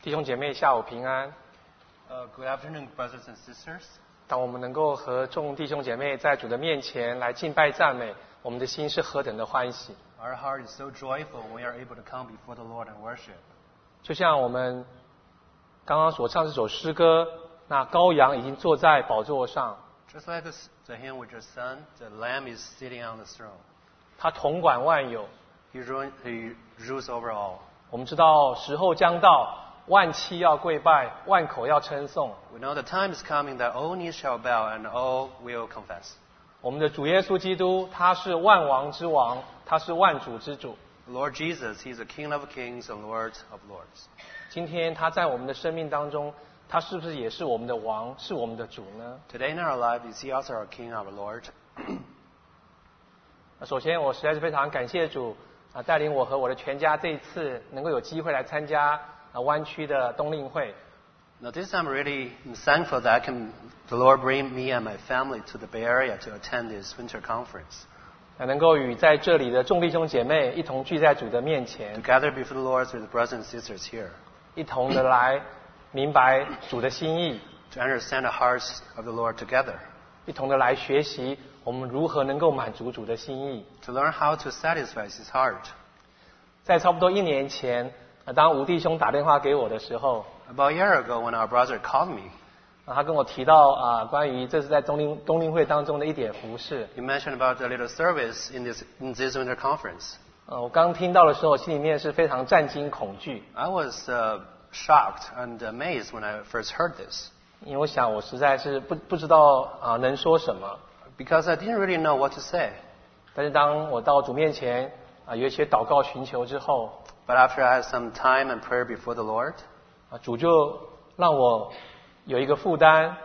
弟兄姐妹，下午平安。 Good afternoon, brothers and sisters. 当我们能够和众弟兄姐妹在主的面前来敬拜赞美，我们的心是何等的欢喜。 Our heart is so joyful when we are able to come before the Lord and worship. 就像我们刚刚所唱这首诗歌，那羔羊已经坐在宝座上。 Just like the hymn we just sung, the Lamb is sitting on the throne. 他统管万有。 He rules over all. 我们知道时候将到，万膝要跪拜，万口要称颂。 We know the time is coming that all knees shall bow and all will confess. 我们的主耶稣基督，他是万王之王，他是万主之主。 Lord Jesus, He is the King of kings and Lord of lords. 今天他在我们的生命当中，他是不是也是我们的王，是我们的主呢？ Today in our life, is He also our King, our Lord? 首先，我实在是非常感谢主带领我和我的全家这一次能够有机会来参加湾区的冬令会。 Now this I'm really thankful that the Lord bring me and my family to the Bay Area to attend this winter conference. 能够与在这里的众弟兄姐妹一同聚在主的面前 To gather before the Lord with the brothers and sisters here. 一同的来明白主的心意 To understand the hearts of the Lord together. 一同的来学习我们如何能够满足主的心意 To learn how to satisfy His heart. 在差不多1年前当吴弟兄打电话给我的时候 About a year ago when our brother called me, 他跟我提到关于这是在冬令会当中的一点服事 he mentioned about a little service in this winter conference. 我刚听到的时候心里面是非常战惊恐惧 I was shocked and amazed when I first heard this. 因为我想我实在是不知道能说什么 Because I didn't really know what to say. 但是当我到主面前有一些祷告寻求之后 But after I had some time and prayer before the Lord, 主就让我有一个负担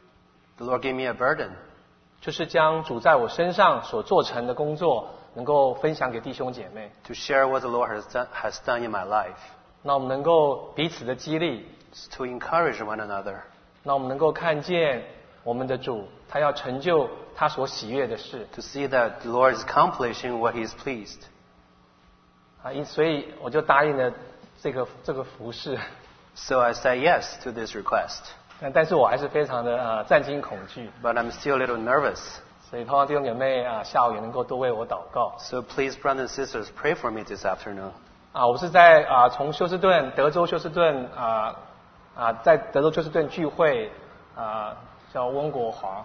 the Lord gave me a burden. 就是将主在我身上所做成的工作能够分享给弟兄姐妹 To share what the Lord has done in my life. 那我们能够彼此的激励 To encourage one another. 那我们能够看见我们的主他要成就他所喜悦的事 To see that the Lord is accomplishing what He is pleased. 所以我就答应了这个服事 So I said yes to this request. 但是我还是非常的战惊恐惧 But I'm still a little nervous. 所以盼望弟兄姐妹下午也能够多为我祷告 So please, brothers and sisters, pray for me this afternoon. 我是在从德州休斯顿在德州休斯顿聚会叫温国华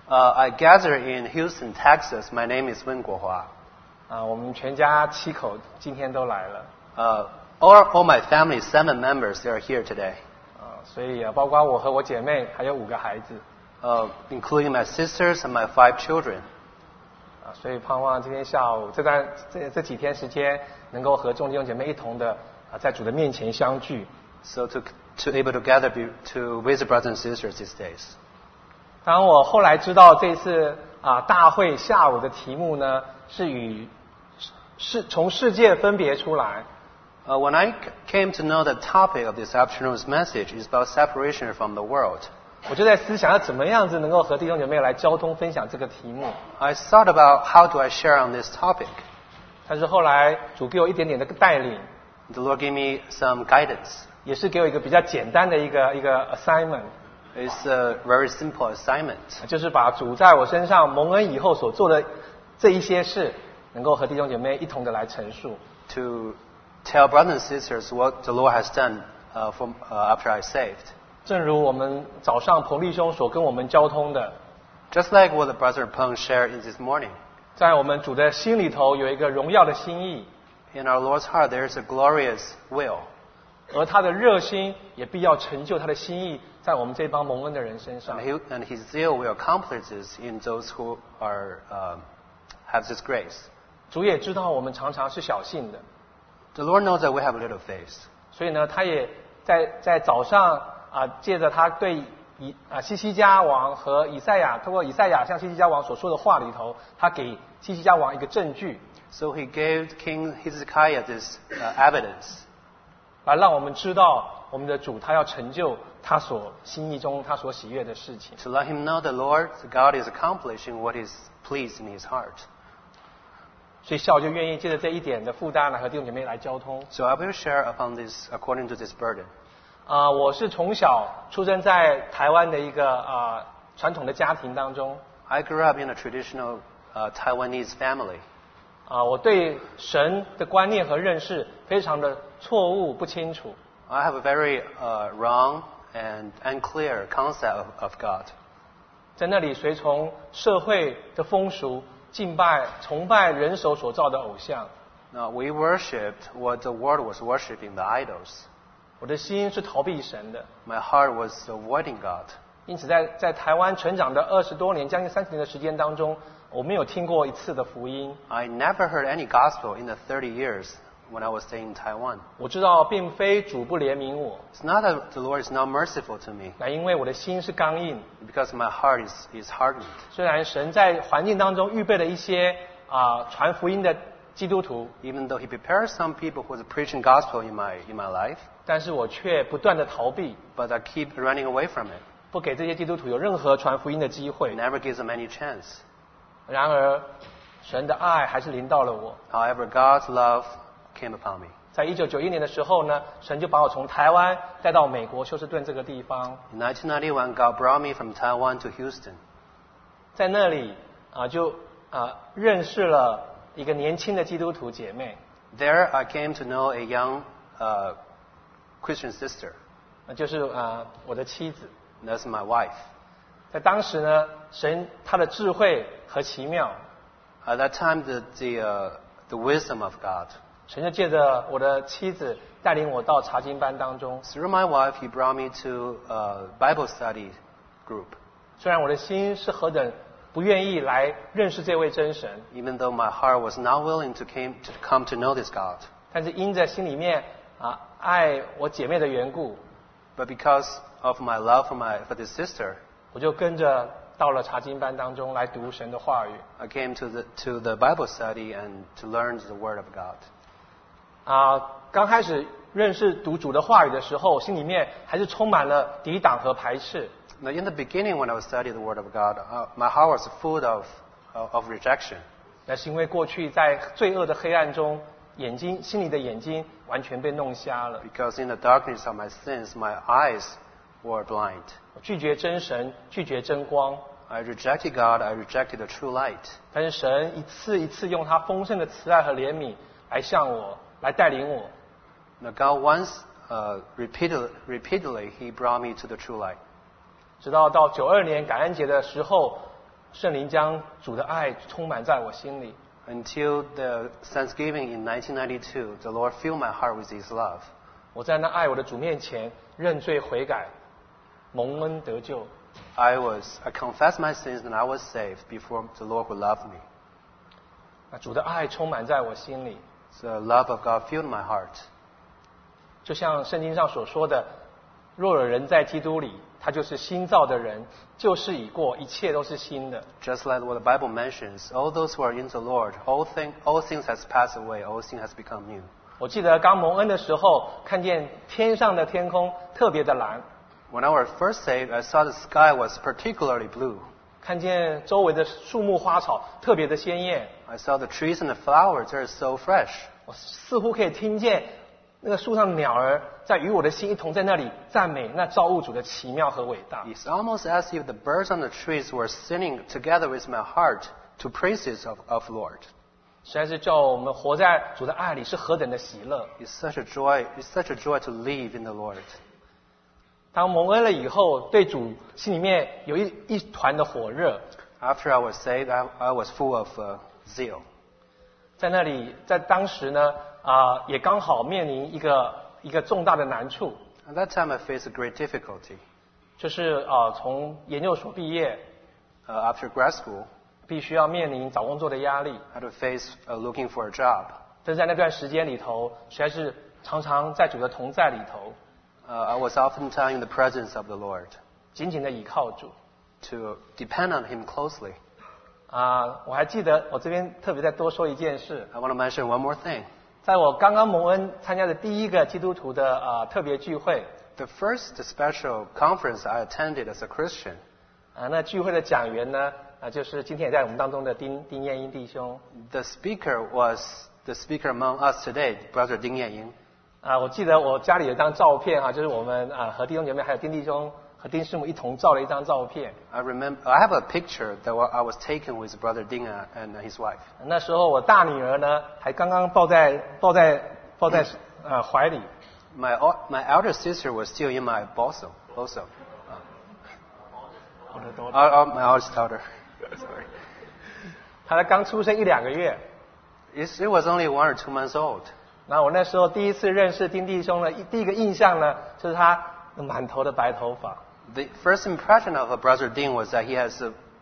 I gather in Houston, Texas. My name is Wen Guohua. 我们全家7口今天都来了 All my family, 7 members, they are here today. 所以包括我和我姐妹还有5个孩子 Including my sisters and my 5 children. 所以盼望今天下午这几天时间能够和众弟兄姐妹一同的在主的面前相聚 So to able to gather to with the brothers and sisters these days. 当我后来知道这次大会下午的题目呢是从世界分别出来 When I came to know the topic of this afternoon's message is about separation from the world, 我就在思想要怎么样子能够和弟兄姐妹来交通分享这个题目 I thought about how do I share on this topic. 但是后来主给我一点点的带领 The Lord gave me some guidance. 也是给我一个比较简单的一个 assignment It's a very simple assignment. 就是把主在我身上蒙恩以后所做的这一些事能够和弟兄姐妹一同的来陈述 To tell brothers and sisters what the Lord has done after I saved. 正如我们早上彭弟兄所跟我们交通的 Just like what the brother Peng shared in this morning. 在我们主的心里头有一个荣耀的心意 In our Lord's heart there is a glorious will. 而他的热心也必要成就他的心意在我们这帮蒙恩的人身上 And His zeal will accomplish this in those who have this grace. 主也知道我们常常是小信的 The Lord knows that we have little faith. 所以呢他也在早上借着他对西西家王和以赛亚通过以赛亚向西西家王所说的话里头他给西西家王一个证据 So He gave King Hezekiah this evidence. 来让我们知道我们的主他要成就他所心意中他所喜悦的事情 To let him know the Lord, God is accomplishing what is pleased in His heart. 所以校就愿意借着这一点的负担来和弟兄姐妹来交通。 So I will share upon this according to this burden. 我是从小出生在台湾的一个传统的家庭当中。 I grew up in a traditional Taiwanese family. 我对神的观念和认识非常的错误不清楚。 I have a very wrong and unclear concept of God. 在那里随从社会的风俗，敬拜、崇拜人手所造的偶像。 Now, we worshipped what the world was worshipping, the idols. 我的心是逃避神的。 My heart was avoiding God. 因此在台湾成长的20多年，将近30年的时间当中，我没有听过一次的福音。 I never heard any gospel in the 30 years when I was staying in Taiwan. 我知道并非主不怜悯我， It's not that the Lord is not merciful to me, 乃因为我的心是刚硬。 because my heart is hardened. 虽然神在环境当中预备了一些传福音的基督徒， Even though He prepares some people who are preaching gospel in my life, 但是我却不断的逃避， but I keep running away from it. 不给这些基督徒有任何传福音的机会。 Never gives them any chance. 然而，神的爱还是临到了我。 However, God's love came upon me. 在1991年的时候呢，神就把我从台湾带到美国休斯顿这个地方， In 1991, God brought me from Taiwan to Houston. 在那里就认识了一个年轻的基督徒姐妹， There, I came to know a young Christian sister. 就是我的妻子。 That's my wife. 在当时呢，神他的智慧和奇妙， At that time, the wisdom of God. 神就借着我的妻子带领我到查经班当中。 Through my wife, He brought me to a Bible study group. 虽然我的心是何等不愿意来认识这位真神， Even though my heart was not willing to come to know this God. 但是因着心里面爱我姐妹的缘故， But because of my love for this sister, 我就跟着到了查经班当中来读神的话语。 I came to the Bible study and to learn the Word of God. 刚开始认识读主的话语的时候，心里面还是充满了抵挡和排斥。 Now, in the beginning, when I was studying the Word of God, my heart was full of rejection. 那是因为过去在罪恶的黑暗中，心里的眼睛完全被弄瞎了。 Because in the darkness of my sins, my eyes were blind. 我拒绝真神，拒绝真光。 I rejected God. I rejected the true light. 但是神一次一次用他丰盛的慈爱和怜悯来向我，来带领我。 Now, God once repeatedly, He brought me to the true light. 直到92年感恩节的时候，圣灵将主的爱充满在我心里。 Until the Thanksgiving in 1992, the Lord filled my heart with His love. 我在那爱我的主面前认罪悔改，蒙恩得救。 I confessed my sins and I was saved before the Lord would love me. 那主的爱充满在我心里， The love of God filled my heart. 就像圣经上所说的：“若有人在基督里，他就是新造的人，旧事已过，一切都是新的。” Just like what the Bible mentions, all those who are in the Lord, all things has passed away, all things has become new. 我记得刚蒙恩的时候，看见天上的天空特别的蓝， When I was first saved, I saw the sky was particularly blue. 看见周围的树木花草特别的鲜艳， I saw the trees and the flowers, they're so fresh. 我似乎可以听见那个树上的鸟儿在与我的心一同在那里赞美那造物主的奇妙和伟大。 It's almost as if the birds on the trees were singing together with my heart to praises of Lord. 实在是叫我们活在主的爱里是何等的喜乐。 It's such a joy to live in the Lord. 当蒙恩了以后，对主心里面有一团的火热。 After I was saved, I was full of zeal. 在那里，在当时呢，也刚好面临一个重大的难处， At that time, I faced a great difficulty. 就是从研究所毕业， After grad school, 必须要面临找工作的压力。 I had to face looking for a job. 但是在那段时间里头，实在是常常在主的同在里头， I was oftentimes in the presence of the Lord 紧紧的倚靠主。 to depend on Him closely. 我还记得我这边特别再多说一件事， I want to mention one more thing. 在我刚刚蒙恩参加的第一个基督徒的特别聚会， The first special conference I attended as a Christian, 那聚会的讲员呢，就是今天也在我们当中的丁彦英弟兄。 the speaker was the speaker among us today, Brother Ding Yanying. 我记得我家里有一张照片就是我们和弟兄姐妹还有丁弟兄和丁师母一同照了一张照片。 I have a picture that I was taken with Brother Ding and his wife. 那时候我大女儿呢还刚刚抱在怀里。 My elder sister was still in my bosom. My oldest daughter. Sorry. 她刚出生1-2个月。 It was only 1 or 2 months old. 那我那时候第一次认识丁弟兄呢，第一个印象呢就是他满头的白头发。 The first impression of Brother Ding was that he has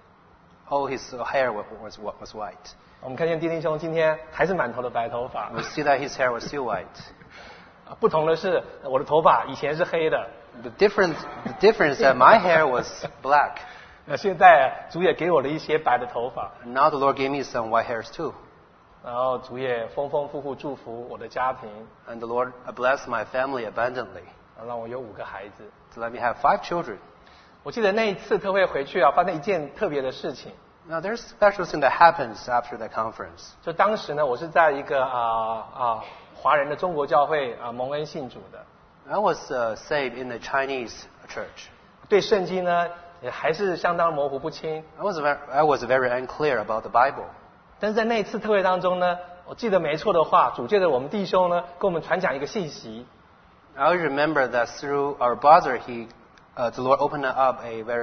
all his hair was white. 我们看见丁弟兄今天还是满头的白头发。 We see that his hair was still white. 不同的是，我的头发以前是黑的。 The difference that my hair was black. 那现在主也给我了一些白的头发。 Now the Lord gave me some white hairs too. 然后主也丰丰富富祝福我的家庭。 And the Lord blessed my family abundantly. 让我有5个孩子。 To let me have 5 children. 我记得那一次特会回去发生一件特别的事情。 Now there's a special thing that happens after the conference. 就当时呢，我是在一个华人的中国教会蒙恩信主的。 I was saved in the Chinese church. 对圣经呢也还是相当模糊不清。 I was very unclear about the Bible. 但是在那一次特会当中呢，我记得没错的话，主借着我们弟兄呢，跟我们传讲一个信息。 I remember that through our brother, the Lord opened up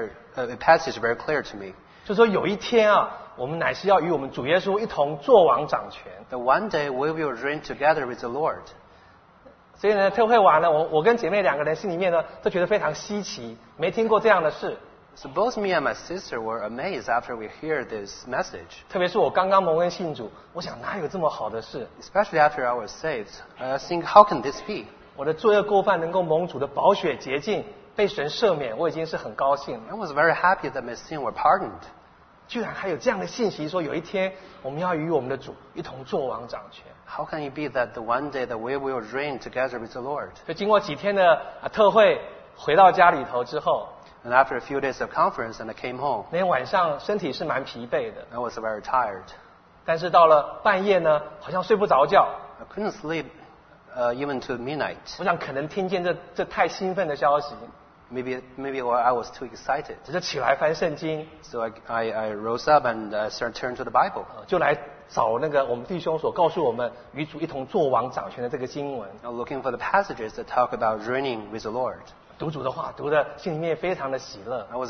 a passage very clear to me. 就说有一天我们乃是要与我们主耶稣一同作王掌权。 That one day we will reign together with the Lord. 所以呢，特会完了，我跟姐妹2个人心里面呢，都觉得非常稀奇，没听过这样的事。 So both me and my sister were amazed after we hear this message. 特别是我刚刚蒙恩信主，我想哪有这么好的事 ？Especially after I was saved, I think how can this be? 我的罪恶过犯能够蒙主的宝血洁净，被神赦免，我已经是很高兴了。 I was very happy that my sins were pardoned. 居然还有这样的信息，说有一天我们要与我们的主一同作王掌权。 How can it be that the one day that we will reign together with the Lord? 所以经过几天的特会，回到家里头之后。 And after a few days of conference, and I came home. 那天晚上身体是蛮疲惫的。 I was very tired. 但是到了半夜呢，好像睡不着觉。 I couldn't sleep even to midnight. 我想可能听见这太兴奋的消息。 Maybe I was too excited. 只是起来翻圣经。 So I rose up and started turning to the Bible. 就来找那个我们弟兄所告诉我们与主一同作王掌权的这个经文。 Looking for the passages that talk about reigning with the Lord. 读主的话，读的心里面非常的喜乐。 I was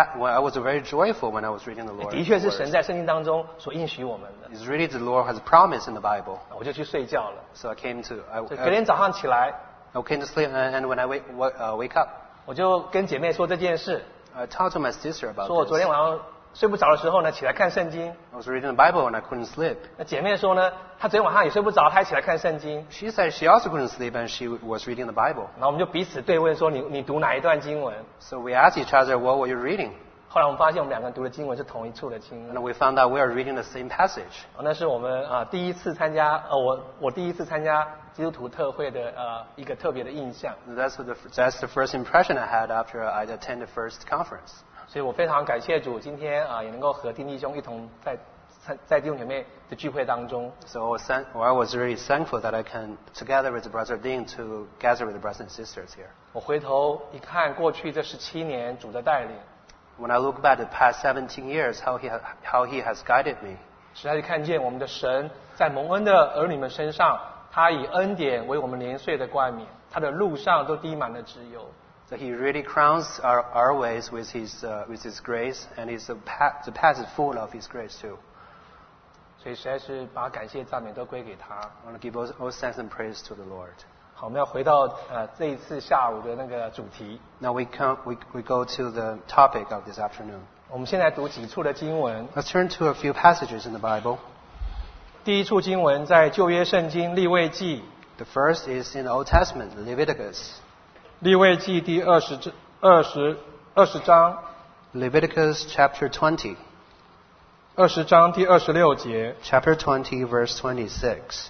very joyful when I was reading the Lord. 的确是神在圣经当中所应许我们的。 It's really the Lord has promised in the Bible. 我就去睡觉了。 So I came to. 隔天早上起来。 I came to sleep, and when I wake up. 我就跟姐妹说这件事。 I talked to my sister about. 说我昨天晚上睡不着的时候呢，起来看圣经。 I was reading the Bible and I couldn't sleep. 那姐妹说呢，她昨天晚上也睡不着，她也起来看圣经。 She said she also couldn't sleep and she was reading the Bible. 然后我们就彼此对问说，你读哪一段经文 ？So we asked each other, what were you reading? 后来我们发现我们2个人读的经文是同一处的经文。 And we found out we are reading the same passage. 那是我们第一次参加我第一次参加基督徒特会的一个特别的印象。 That's the first impression I had after I attended the first conference. 所以我非常感谢主，今天也能够和丁弟兄一同在弟兄姐妹的聚会当中。 So I was really thankful that I can together with Brother Ding to gather with the brothers and sisters here. 我回头一看过去这17年主的带领。 When I look back the past 17 years, how he has guided me. 实在是看见我们的神在蒙恩的儿女们身上，他以恩典为我们年岁的冠冕，他的路上都滴满了脂油。 So he really crowns our ways with his grace, and the path is full of his grace too. 所以实在是把感谢赞美都归给他。 I want to give all thanks and praise to the Lord. 好，我们要回到这一次下午的那个主题。 Now we go to the topic of this afternoon. 我们现在读几处的经文。 Let's turn to a few passages in the Bible. 第一处经文在旧约圣经利未记。 The first is in the Old Testament, Leviticus. 利未记第20章。 Leviticus chapter 20. 20章第26节。 Chapter 20, verse 26.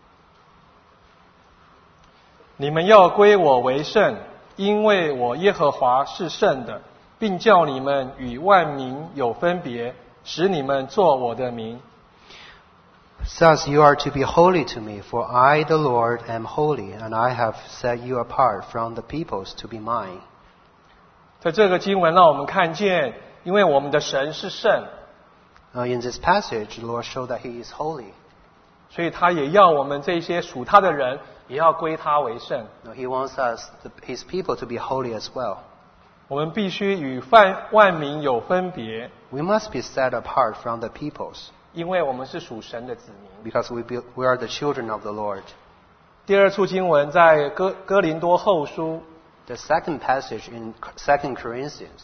你们要归我为圣，因为我耶和华是圣的，并叫你们与万民有分别，使你们作我的民。 Thus you are to be holy to me, for I, the Lord, am holy, and I have set you apart from the peoples to be mine. 在这个经文让我们看见，因为我们的神是圣， In this passage, the Lord showed that He is holy. 所以他也要我们这些属他的人，也要归他为圣。 He wants His people to be holy as well. 我们必须与万民有分别， We must be set apart from the peoples, 因为我们是属神的子民。 because we are the children of the Lord. 第二处经文在哥林多后书， The second passage in 2 Corinthians,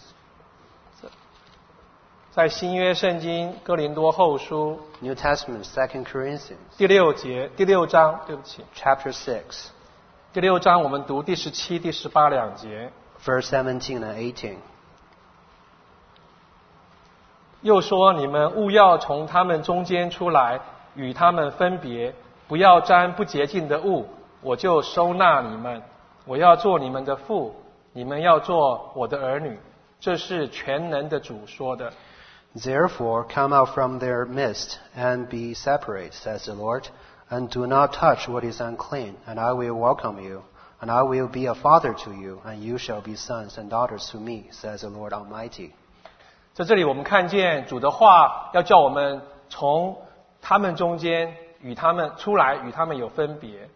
在新约圣经哥林多后书 New Testament, 2 Corinthians, 第六章，对不起， chapter 6, 第六章我们读第17、第18两节。 verse 17 and 18. 又说：你们务要从他们中间出来，与他们分别，不要沾不洁净的物，我就收纳你们。我要做你们的父，你们要做我的儿女。这是全能的主说的。 Therefore, come out from their midst and be separate, says the Lord, and do not touch what is unclean, and I will welcome you, and I will be a father to you, and you shall be sons and daughters to me, says the Lord Almighty. 在这里我们看见主的话要叫我们从他们中间与他们出来，与他们有分别。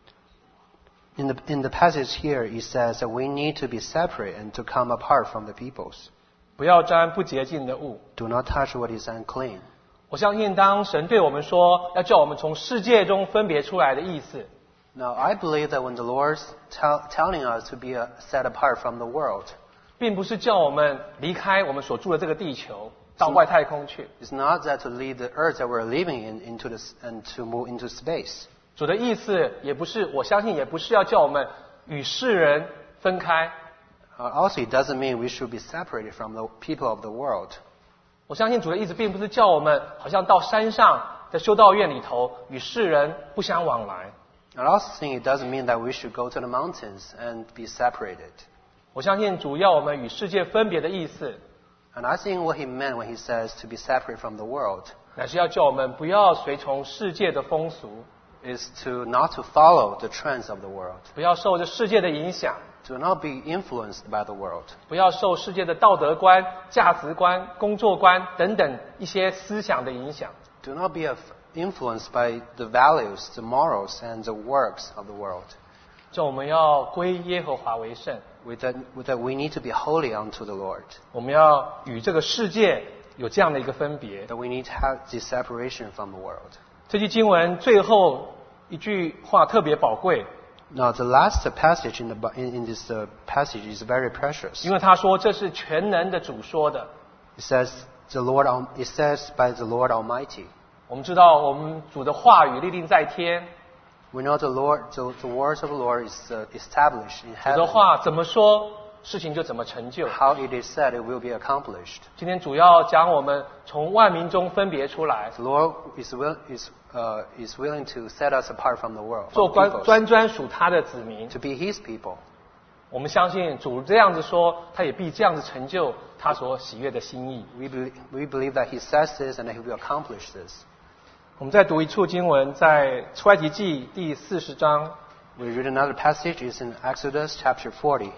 In the passage here, it says that we need to be separate and to come apart from the peoples. 不要沾不洁净的物。 Do not touch what is unclean. 我相信当神对我们说要叫我们从世界中分别出来的意思， Now, I believe that when the Lord's telling us to be set apart from the world, 并不是叫我们离开我们所住的这个地球，到外太空去。 it's not that to leave the earth that we're living in and to move into space. 主的意思也不是，我相信也不是要叫我们与世人分开。 Also, it doesn't mean we should be separated from the people of the world. 我相信主的意思并不是叫我们好像到山上在修道院里头与世人不相往来。 I also think it doesn't mean that we should go to the mountains and be separated. 我相信主要我们与世界分别的意思， And I think what he meant when he says to be separate from the world 乃是要叫我们不要随从世界的风俗， is to not to follow the trends of the world, 不要受这世界的影响， to not be influenced by the world, 不要受世界的道德观、价值观、工作观等等一些思想的影响。 do not be influenced by the values, the morals, and the works of the world. 这我们要归耶和华为圣， With that, we need to be holy unto the Lord. 我们要与这个世界有这样的一个分别。 That we need to have this separation from the world. 这句经文最后一句话特别宝贵， Now, the last passage in this passage is very precious. 因为他说这是全能的主说的。 It says by the Lord Almighty. 我们知道我们主的话语立定在天， We know the words of the Lord is established in 主的 heaven. 话怎么说，事情就怎么成就。 How it is said, it will be accomplished. 今天主要将我们从万民中分别出来， The Lord is willing to set us apart from the world, 做 from peoples, 专属他的子民。 to be His people. 我们相信主这样子说，他也必这样子成就他所喜悦的心意。 We believe that He says this and that He will accomplish this. 我们再读一处经文，在出埃及记第40章， We read another passage. It's in Exodus chapter 40.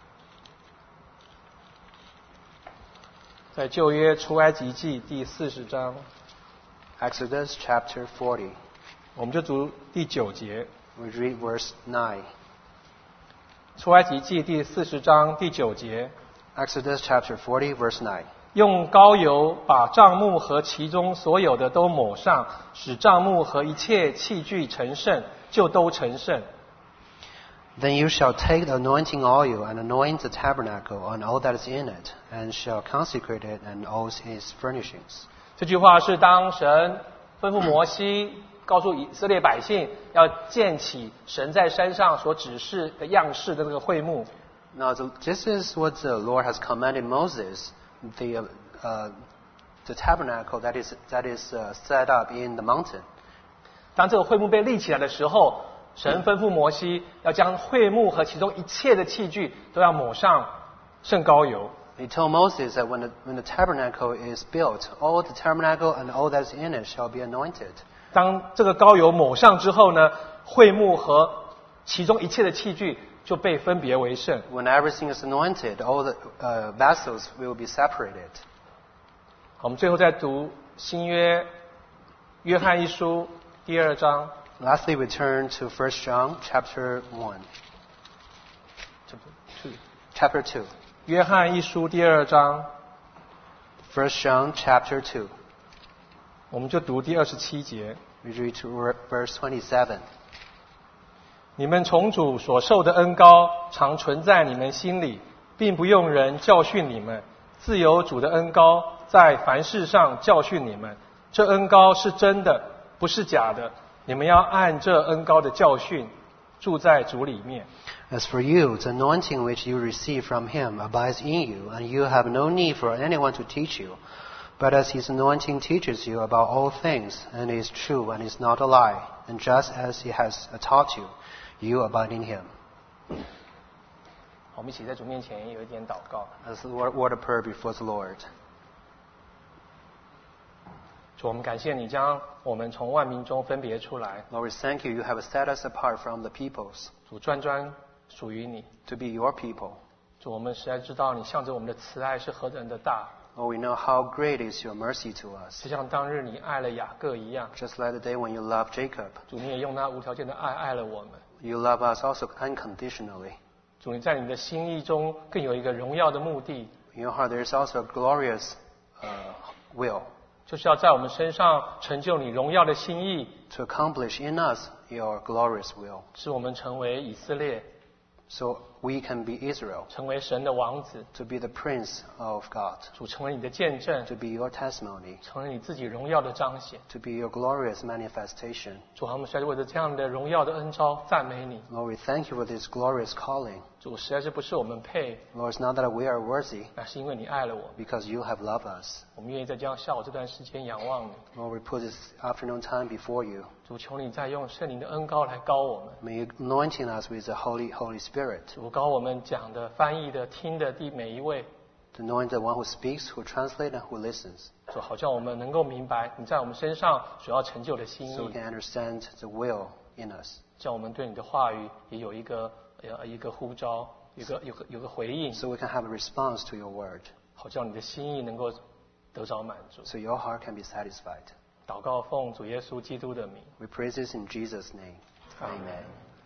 在旧约出埃及记第40章， Exodus chapter 40. 我们就读第9节。 We read verse 9. 出埃及记第40章第9节， Exodus chapter 40, verse 9. 用膏油把帐幕和其中所有的都抹上，使帐幕和一切器具成圣，就都成圣。 Then you shall take the anointing oil and anoint the tabernacle and all that is in it, and shall consecrate it and all its furnishings. 这句话是当神吩咐摩西告诉以色列百姓要建起神在山上所指示的样式的这个会幕。 Now, this is what the Lord has commanded Moses, the tabernacle that is set up in the mountain. 当这个会幕被立起来的时候，神吩咐摩西要将会幕和其中一切的器具都要抹上圣膏油。 He told Moses that when the tabernacle is built, all the tabernacle and all that is in it shall be anointed. 当这个膏油抹上之后呢，会幕和其中一切的器具就被分别为圣。 When everything is anointed, all the vessels will be separated. 我们最后再读新约约翰一书第2章。 Lastly, we turn to 1 John chapter 1. Chapter 2. 约翰一书第2章， 1 John chapter 2. 我们就读第27节。 We read to verse 27. 你们从主所受的恩膏常存在你们心里，并不用人教训你们，自有主的恩膏在凡事上教训你们。这恩膏是真的，不是假的。你们要按这恩膏的教训住在主里面。 As for you, the anointing which you receive from him abides in you, and you have no need for anyone to teach you. But as his anointing teaches you about all things, and is true and is not a lie, and just as he has taught you, you abide in him. 我们一起在主面前有一点祷告。 As the word of prayer before the Lord. 主，我们感谢你将我们从万民中分别出来， Lord, we thank you. You have set us apart from the peoples 主专专属于你。 to be your people. 主，我们实在知道你向着我们的慈爱是何等的大， Lord, we know how great is your mercy to us. 就像当日你爱了雅各一样， Just like the day when you loved Jacob, 主你也用那无条件的爱爱了我们。 you love us also unconditionally. 主，你在你的心意中更有一个荣耀的目的， In your heart, there is also a glorious will 就是要在我们身上成就你荣耀的心意， to accomplish in us your glorious will, 使我们成为以色列， so we can be Israel, 成为神的王子。 to be the prince of God, 主，成为你的见证， to be your testimony, 成为你自己荣耀的彰显。 to be your glorious manifestation. 主，我们实在是为了这样的荣耀的恩召赞美你。 Lord, we thank you for this glorious calling. 主，实在是不是我们配， Lord, it's not that we are worthy, 乃是因为你爱了我们。 because you have loved us. 我们愿意在这样下午这段时间仰望你。 Lord, we put this afternoon time before you. 主，求你再用圣灵的恩膏来膏我们， May you anointing us with the Holy Spirit, 主膏我们讲的、翻译的、听的第每一位。 to anoint the one who speaks, who translates, and who listens, 主，好像我们能够明白你在我们身上所要成就的心 so we 意， can understand the will in us, 叫我们对你的话语也有一个呼召，有个回应， so we can have a response to your word, 好叫你的心意能够得着满足。 so your heart can be satisfied. 祷告奉主耶稣基督的名。 We praise this in Jesus' name. Amen.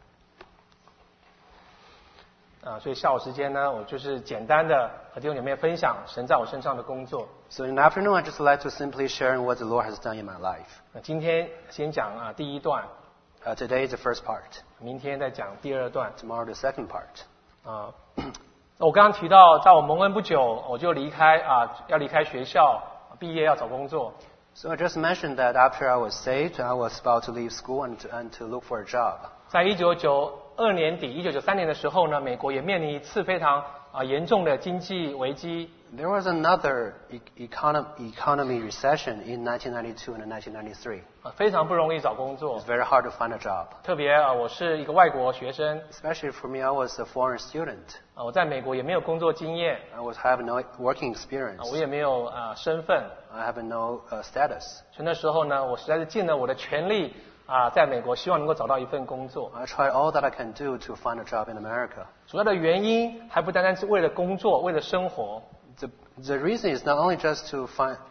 所以下午时间呢，我就是简单的和弟兄姐妹分享神在我身上的工作。 So in the afternoon, I just like to simply share what the Lord has done in my life. 那今天先讲第一段， Today is the first part. 明天再讲第二段。 Tomorrow, the second part. 我刚刚提到，在我蒙恩不久，我就要离开学校，毕业要找工作。 So I just mentioned that after I was saved, I was about to leave school and to look for a job. 在1992年底、1993年的时候呢，美国也面临一次非常严重的经济危机。 There was another economy recession in 1992 and 1993. 非常不容易找工作 It's，very hard to find a job. 特别我是一个外国学生， Especially for me, I was a foreign student. 我在美国也没有工作经验， I have no working experience. 我也没有身份， I have no status. 所以那时候呢，我实在是尽了我的全力在美国希望能够找到一份工作。 I tried all that I can do to find a job in America. 主要的原因还不单单是为了工作，为了生活， The reason is not only just to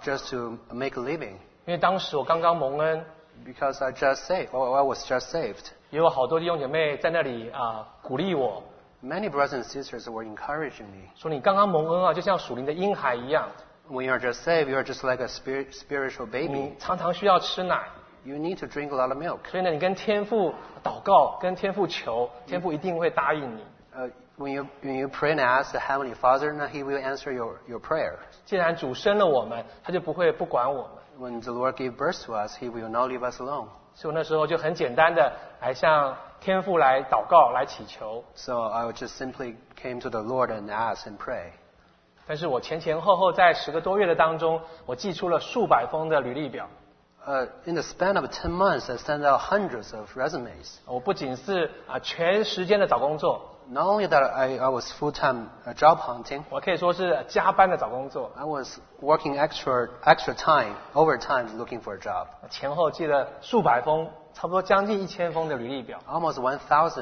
make a living, 因为当时我刚刚蒙恩， because I was just saved. 也有好多弟兄姐妹在那里鼓励我， Many brothers and sisters were encouraging me. 说你刚刚蒙恩就像属灵的婴孩一样， When you're just saved, you're just like a spiritual baby. 你常常需要吃奶， You need to drink a lot of milk. 所以呢，你跟天父祷告，跟天父求，天父一定会答应你。 When you pray and ask the Heavenly Father, He will answer your prayer. 既然主生了我们，他就不会不管我们。 When the Lord gave birth to us, He will not leave us alone. 所以我那时候就很简单的来向天父来祷告，来祈求。 So I just simply came to the Lord and asked and pray. 但是我前后在10个多月的当中，我寄出了数百封的履历表。 In the span of 10 months, I sent out hundreds of resumes. 我不仅是全时间的找工作， not only that I was full-time job hunting, 我可以说是加班的找工作， I was working extra time, overtime looking for a job. 前后寄了数百封，差不多将近1000封的履历表。 Almost 1,000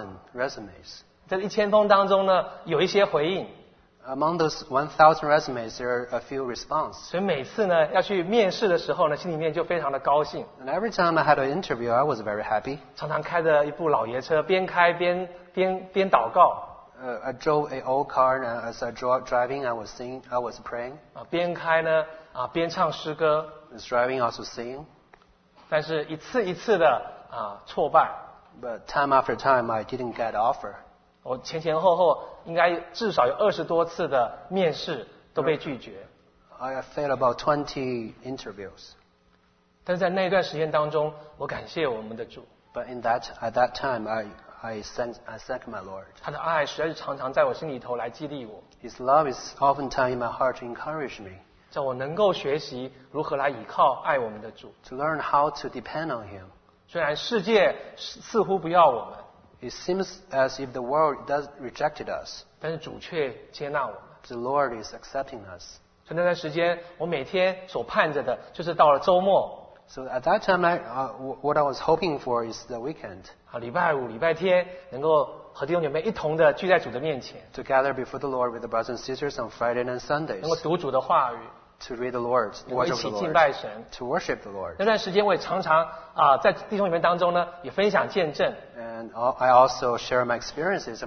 resumes. 在1000封当中呢，有一些回应， Among those 1,000 resumes, there are a few responses. 所以每次呢要去面试的时候呢，心里面就非常的高兴， And every time I had an interview, I was very happy. 常常开着一部老爷车，边开边祷告， I drove an old car, and as I drove driving, I was singing, I was praying. 边开呢边唱诗歌， I was driving, also singing. 但是一次一次的挫败， But time after time, I didn't get offer. 我前后应该至少有20多次的面试都被拒绝。 I failed about 20 interviews. 但是在那一段时间当中，我感谢我们的主， But at that time, I thank my Lord. 他的爱实在是常常在我心里头来激励我， His love is oftentimes in my heart to encourage me, 叫我能够学习如何来倚靠爱我们的主。 to learn how to depend on Him. 虽然世界似乎不要我们， It seems as if the world rejected us. 但是主却接纳我们。 The Lord is accepting us. 所以那段时间，我每天所盼着的就是到了周末 So at that time, what I was hoping for is the weekend, 礼拜五、礼拜天，能够和弟兄姐妹一同的聚在主的面前， to gather before the Lord with the brothers and sisters on Friday and Sundays, 能够读主的话语， to read the Lord's 能够 word 一 of 起 the 敬 Lord, 拜神。 to worship the Lord. 那段时间，我也常常在弟兄姐妹当中呢，也分享见证。 And I also share my experience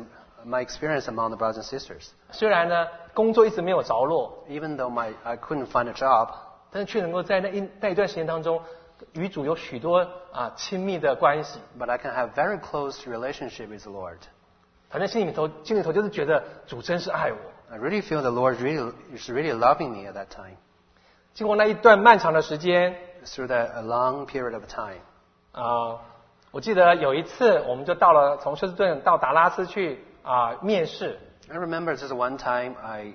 among the brothers and sisters. 虽然呢，工作一直没有着落， Even though I couldn't find a job, 但是却能够在那一段时间当中，与主有许多亲密的关系。 but I can have very close relationship with the Lord. 反正心里头就是觉得主真是爱我。 I really feel the Lord is really loving me at that time. 经过那一段漫长的时间， Through a long period of time. 我记得有一次，我们就从休斯顿到达拉斯去面试。 I remember just one time I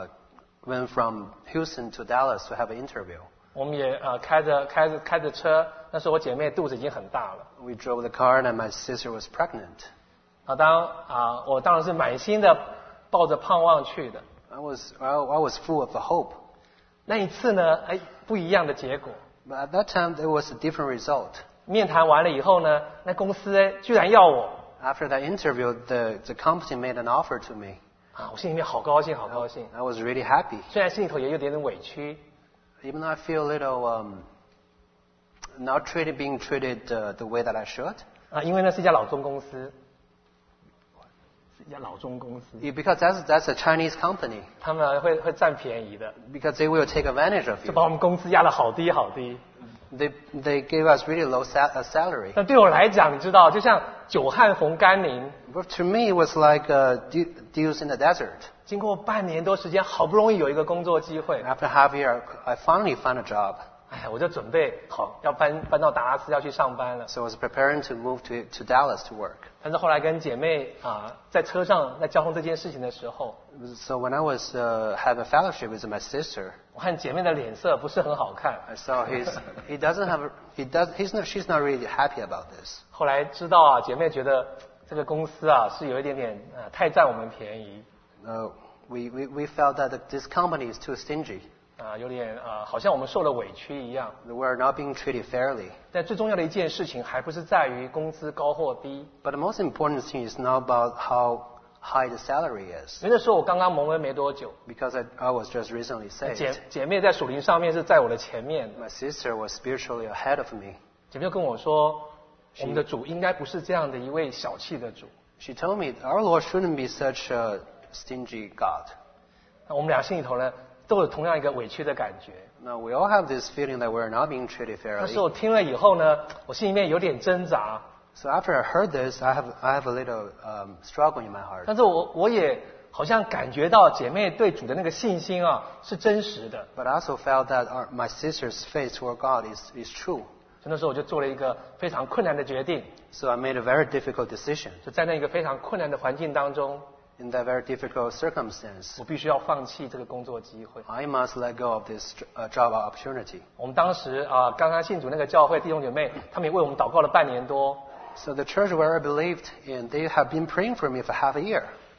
went from Houston to Dallas to have an interview. 我们也开着车，那时候我姐妹肚子已经很大了。 We drove the car and my sister was pregnant. 我当然是满心的抱着盼望去的。 I was full of hope. 那一次呢，不一样的结果。 But at that time there was a different result. 面谈完了以后呢，那公司居然要我。 After that interview, the company made an offer to me. 我心里面好高兴，好高兴。 I was really happy. 虽然心里头也有点委屈， Even though I feel a little not being treated the way that I should. 因为那是一家老中公司，是一家老中公司， Because that's a Chinese company. 他们会占便宜的， Because they will take advantage of 就 you. 把我们工资压得好低好低。 They gave us really low salary. 那对我来讲，你知道，就像久旱逢甘霖， But to me, it was like dews in the desert. 经过半年多时间，好不容易有一个工作机会， After half a year, I finally found a job. 我就准备好要搬到达拉斯要去上班了。 So I was preparing to move to Dallas to work. 但是后来跟姐妹在车上在交通这件事情的时候， So when I was have a fellowship with my sister, 我看姐妹的脸色不是很好看。 I saw she's not really happy about this. 后来知道姐妹觉得这个公司是有一点点太占我们便宜， We felt that this company is too stingy. 有点好像我们受了委屈一样。 We're not being treated fairly. 但最重要的一件事情还不是在于工资高或低， But the most important thing is not about how high the salary is. 因为那时候我刚刚蒙恩没多久， Because I was just recently saved. 姐妹在属灵上面是在我的前面， My sister was spiritually ahead of me. 姐妹就跟我说，我们的主应该不是这样的一位小气的主。 She told me our Lord shouldn't be such a stingy God. 那我们俩心里头呢，都有同样一个委屈的感觉。 Now we all have this feeling that we're not being treated 那时 fairly. 候我听了以后呢，我心里面有点挣扎， So after I heard this, I have a little struggle in my heart. 但是我也好像感觉到姐妹对主的那个信心是真实的。 But I also felt that my sister's faith toward God is true. 所以那时候我就做了一个非常困难的决定， So I made a very difficult decision. 就在那个非常困难的环境当中， In that very difficult circumstance, 我必须要放弃这个工作机会。 I must let go of this job opportunity. 我们当时刚刚信主那个教会弟兄姐妹，他们也为我们祷告了半年多。 So the church where I believed in, they have been praying for me for half a year.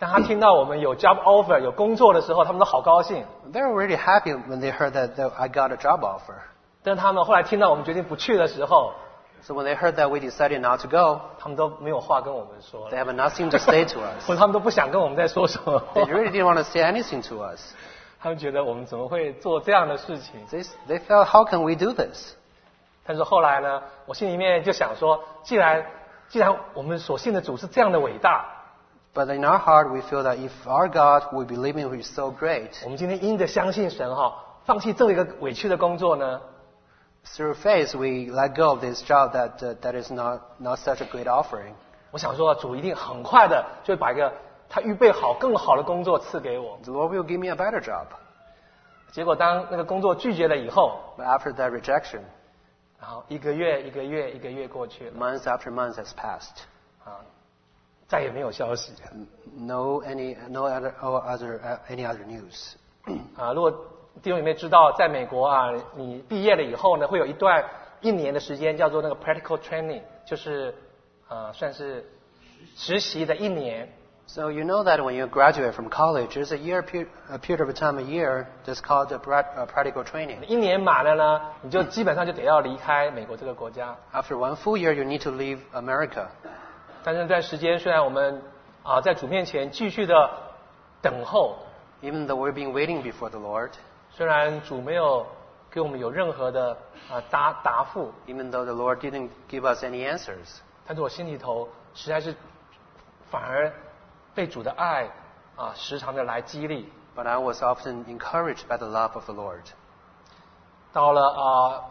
当他听到我们有 job offer 有工作的时候，他们都好高兴。 They were really happy when they heard that I got a job offer. 但他们后来听到我们决定不去的时候， So when they heard that we decided not to go, 他们都没有话跟我们说 they 了， have nothing to say to us. 或者他们都不想跟我们再说什么话 They really didn't want to say anything to us. 他们觉得我们怎么会做这样的事情？ They felt, how can we do this? 但是后来呢，我心里面就想说，既然我们所信的主是这样的伟大， But in our heart, we feel that if our God we believe in who is so great, 我们今天因着相信神放弃这一个委屈的工作呢， through faith we let go of this job that is not such a great offering. 我想说，主一定很快的就会把一个他预备好更好的工作赐给我。 The Lord will give me a better job. 结果当那个工作拒绝了以后， But after that rejection, 然后一个月过去了， months after months has passed. 再也没有消息。 No any other news. 如果弟兄姐妹知道，在美国你毕业了以后呢，会有一年的时间叫做那个 practical training， 就是算是实习的一年。 So you know that when you graduate from college, there's a period of time, a year, that's called practical training. 一年满了呢，你就基本上就得要离开美国这个国家。 After one full year, you need to leave America. 但是这段时间，虽然我们在主面前继续的等候， Even though we've been waiting before the Lord, 虽然主没有给我们有任何的答复， even though the Lord didn't give us any answers, 但是我心里头实在是反而被主的爱时常的来激励。 but I was often encouraged by the love of the Lord. 到了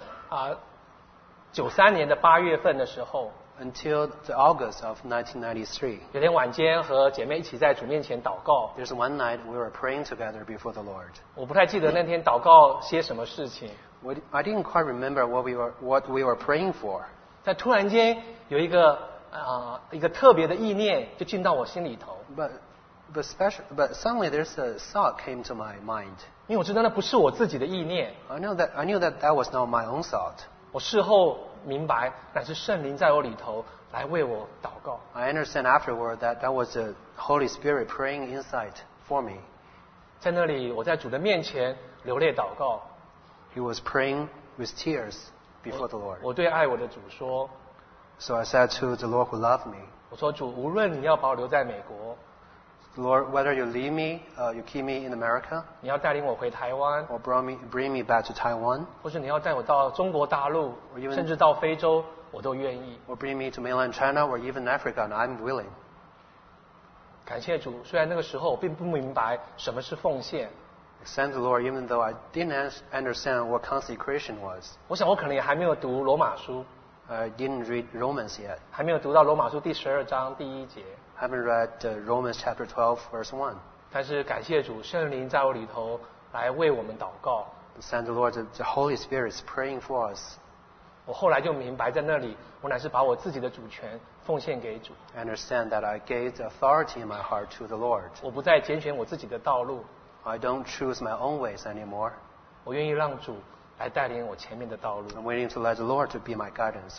93年的8月份的时候， Until the August of 1993, 有天晚间和姐妹一起在主面前祷告。 there's one night we were praying together before the Lord. 我不太记得那天祷告些什么事情， I didn't quite remember what we were praying for. 但突然间有一个特别的意念就进到我心里头， But suddenly there's a thought came to my mind. 因为我知道那不是我自己的意念。 I knew that was not my own thought. 我事后明白，乃是圣灵在我里头来为我祷告。 I understand afterward that was the Holy Spirit praying inside for me. 在那里，我在主的面前流泪祷告。 He was praying with tears before the Lord. 我对爱我的主说 So I said to the Lord who loved me, 我说主，无论你要把我留在美国， Lord, whether you leave me, you keep me in America, 你要带领我回台湾， or bring me back to Taiwan, 或是你要带我到中国大陆， even- 甚至到非洲，我都愿意。 or bring me to mainland China, or even Africa, and I'm willing. 感谢主，虽然那个时候我并不明白什么是奉献， Thank the Lord, even though I didn't understand what consecration was. 我想我可能也还没有读罗马书， I didn't read Romans yet. 还没有读到罗马书第12章第1节。 Haven't read Romans chapter 12, verse 1. 但是感谢主，圣灵在我里头来为我们祷告。 Thank the Lord, the Holy Spirit is praying for us. 我后来就明白，在那里我乃是把我自己的主权奉献给主， I understand that I gave the authority in my heart to the Lord. 我不再拣选我自己的道路， I don't choose my own ways anymore. 我愿意让主来带领我前面的道路。 I'm waiting to let the Lord to be my guidance